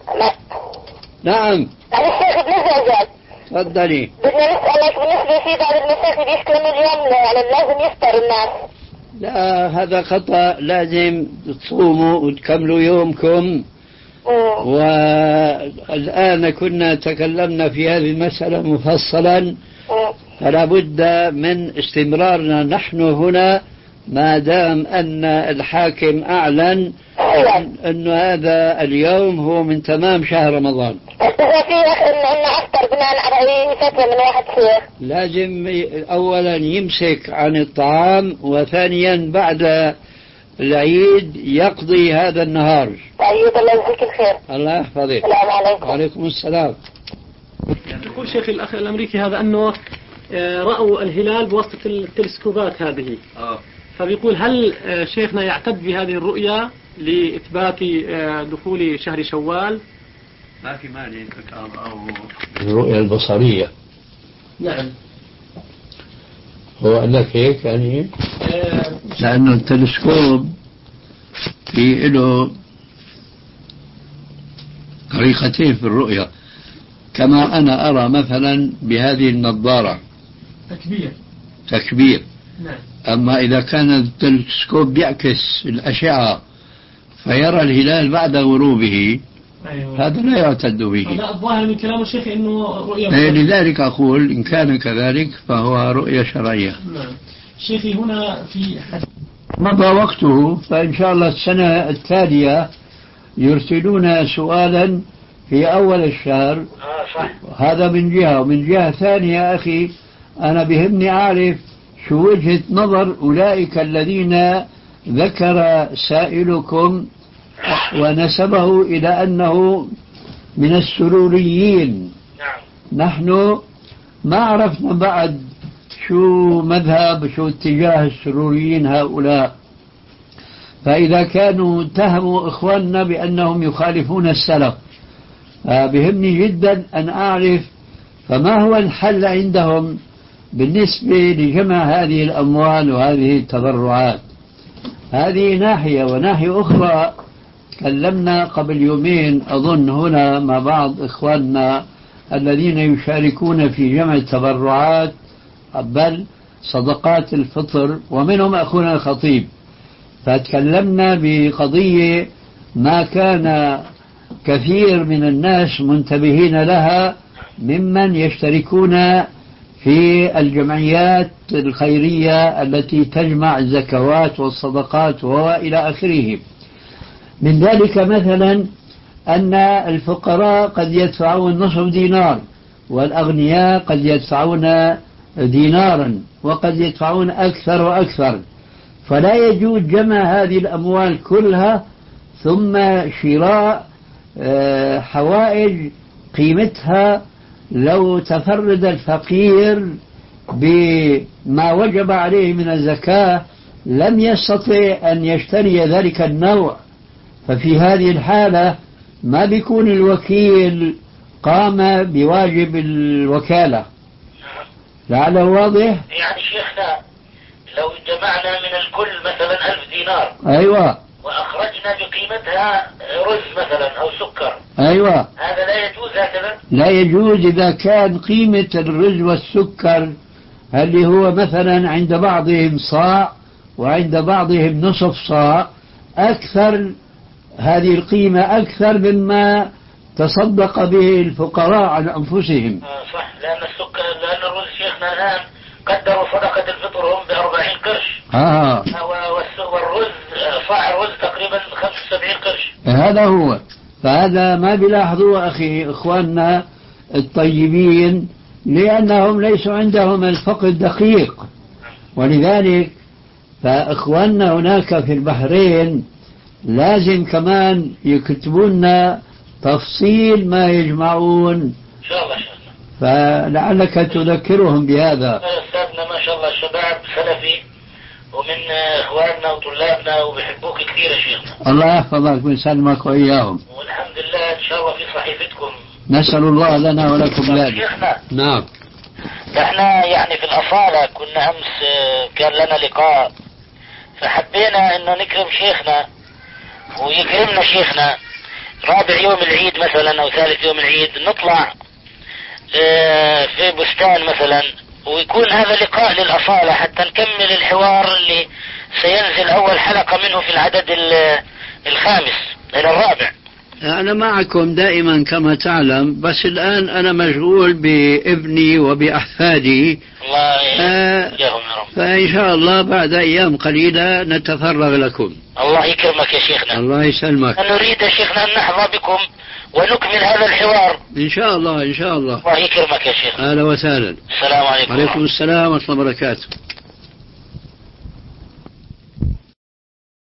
Speaker 2: نعم.
Speaker 8: الشيخ بنزل
Speaker 2: تفضلي.
Speaker 8: بدنا نسألك بالنسبة في بعض المساجد يحكوا انه اليوم يعني لازم يفطر الناس.
Speaker 2: لا، هذا خطأ، لازم تصوموا وتكملوا يومكم. والآن كنا تكلمنا في هذه المسألة مفصلا، فلا بد من استمرارنا نحن هنا ما دام أن الحاكم أعلن أن هذا اليوم هو من تمام شهر رمضان.
Speaker 8: إذا في أن أفطر بناء على فتوى من واحد شيخ
Speaker 2: لازم أولا يمسك عن الطعام، وثانيا بعد العيد يقضي هذا النهار.
Speaker 8: طيب الله يجزيك الخير.
Speaker 2: الله يحفظك.
Speaker 8: السلام عليكم.
Speaker 2: وعليكم السلام.
Speaker 12: يقول شيخ الأخ الأمريكي هذا أنه رأوا الهلال بواسطة التلسكوبات هذه. فبيقول هل شيخنا يعتد بهذه الرؤية لإثبات دخول شهر شوال؟
Speaker 2: ما في مانع أو الرؤية البصرية.
Speaker 12: نعم.
Speaker 2: هو قال لك هيك يعني لأنه التلسكوب في له طريقتين في الرؤية، كما أنا أرى مثلا بهذه النظارة تكبير.
Speaker 12: نعم.
Speaker 2: أما إذا كان التلسكوب يعكس الأشعة فيرى الهلال بعد غروبه،
Speaker 12: أيوة.
Speaker 2: هذا لا يعتد به.
Speaker 12: لا، الظاهر من كلام الشيخ إنه رؤية.
Speaker 2: لذلك أقول إن كان كذلك فهو رؤية شرعية.
Speaker 12: نعم. شيخي هنا في
Speaker 2: مضى وقته، فإن شاء الله السنة التالية يرسلون سؤالا في أول الشهر.
Speaker 9: صح.
Speaker 2: هذا من جهة، ومن جهة ثانية أخي أنا بهمني أعرف شو وجهة نظر أولئك الذين ذكر سائلكم ونسبه إلى أنه من السروريين. نحن ما عرفنا بعد شو مذهب شو اتجاه السروريين هؤلاء، فإذا كانوا اتهموا إخواننا بأنهم يخالفون السلف بهمني جدا أن أعرف فما هو الحل عندهم بالنسبة لجمع هذه الأموال وهذه التبرعات. هذه ناحية، وناحية أخرى تكلمنا قبل يومين أظن هنا مع بعض إخواننا الذين يشاركون في جمع التبرعات بل صدقات الفطر، ومنهم أخونا الخطيب، فتكلمنا بقضية ما كان كثير من الناس منتبهين لها ممن يشتركون في الجمعيات الخيرية التي تجمع الزكوات والصدقات وإلى آخره. من ذلك مثلا أن الفقراء قد يدفعون نصف دينار، والأغنياء قد يدفعون دينارا، وقد يدفعون أكثر وأكثر، فلا يجوز جمع هذه الأموال كلها ثم شراء حوائج قيمتها لو تفرد الفقير بما وجب عليه من الزكاة لم يستطع أن يشتري ذلك النوع، ففي هذه الحالة ما بيكون الوكيل قام بواجب الوكالة. لعله واضح؟
Speaker 9: يعني شيخنا لو جمعنا من الكل مثلا 1000 دينار،
Speaker 2: أيوة،
Speaker 9: وأخرجنا بقيمتها رز مثلا أو سكر،
Speaker 2: أيوة،
Speaker 9: هذا لا يجوز هكذا؟
Speaker 2: لا يجوز إذا كان قيمة الرز والسكر اللي هو مثلا عند بعضهم صاع وعند بعضهم نصف صاع أكثر، هذه القيمة أكثر مما تصدق به الفقراء عن أنفسهم.
Speaker 9: صح، لأن السكر لأن الرز شيخنا
Speaker 13: الآن قدروا صدقة الفطر هم ب40 قرش. والرز صاع الرز تقريبا 75 قرش.
Speaker 2: هذا هو. فهذا ما بيلاحظوه أخي إخواننا الطيبين، لأنهم ليسوا عندهم الفقه الدقيق، ولذلك فإخواننا هناك في البحرين لازم كمان يكتبون تفصيل ما يجمعون
Speaker 13: إن شاء الله.
Speaker 2: فلعلك تذكرهم بهذا.
Speaker 13: أستاذنا ما شاء الله الشباب سلفي ومن إخواننا وطلابنا وبيحبوك كثير يا شيخنا.
Speaker 2: الله يحفظك ويسلمك وإياهم.
Speaker 13: والحمد لله إن شاء الله في صحيفتكم.
Speaker 2: نسأل الله لنا ولكم ذلك. نعم.
Speaker 13: احنا يعني في الأصالة كنا أمس كان لنا لقاء، فحبينا إنه نكرم شيخنا ويكرمنا شيخنا رابع يوم العيد مثلا أو ثالث يوم العيد نطلع في بستان مثلا، ويكون هذا لقاء للأصالة حتى نكمل الحوار اللي سينزل أول حلقة منه في العدد الخامس إلى الرابع.
Speaker 2: أنا معكم دائما كما تعلم، بس الآن أنا مشغول بابني وبأحفادي.
Speaker 13: الله يجزاهم يا رب.
Speaker 2: فإن شاء الله بعد أيام قليلة نتفرغ لكم.
Speaker 13: الله يكرمك يا شيخنا.
Speaker 2: الله يسلمك.
Speaker 13: نريد يا شيخنا أن نحظى بكم ونكمل هذا الحوار
Speaker 2: إن شاء الله. إن شاء الله.
Speaker 13: الله يكرمك يا شيخ.
Speaker 2: أهلا وسهلا.
Speaker 13: السلام عليكم.
Speaker 2: وعليكم السلام ورحمة الله وبركاته.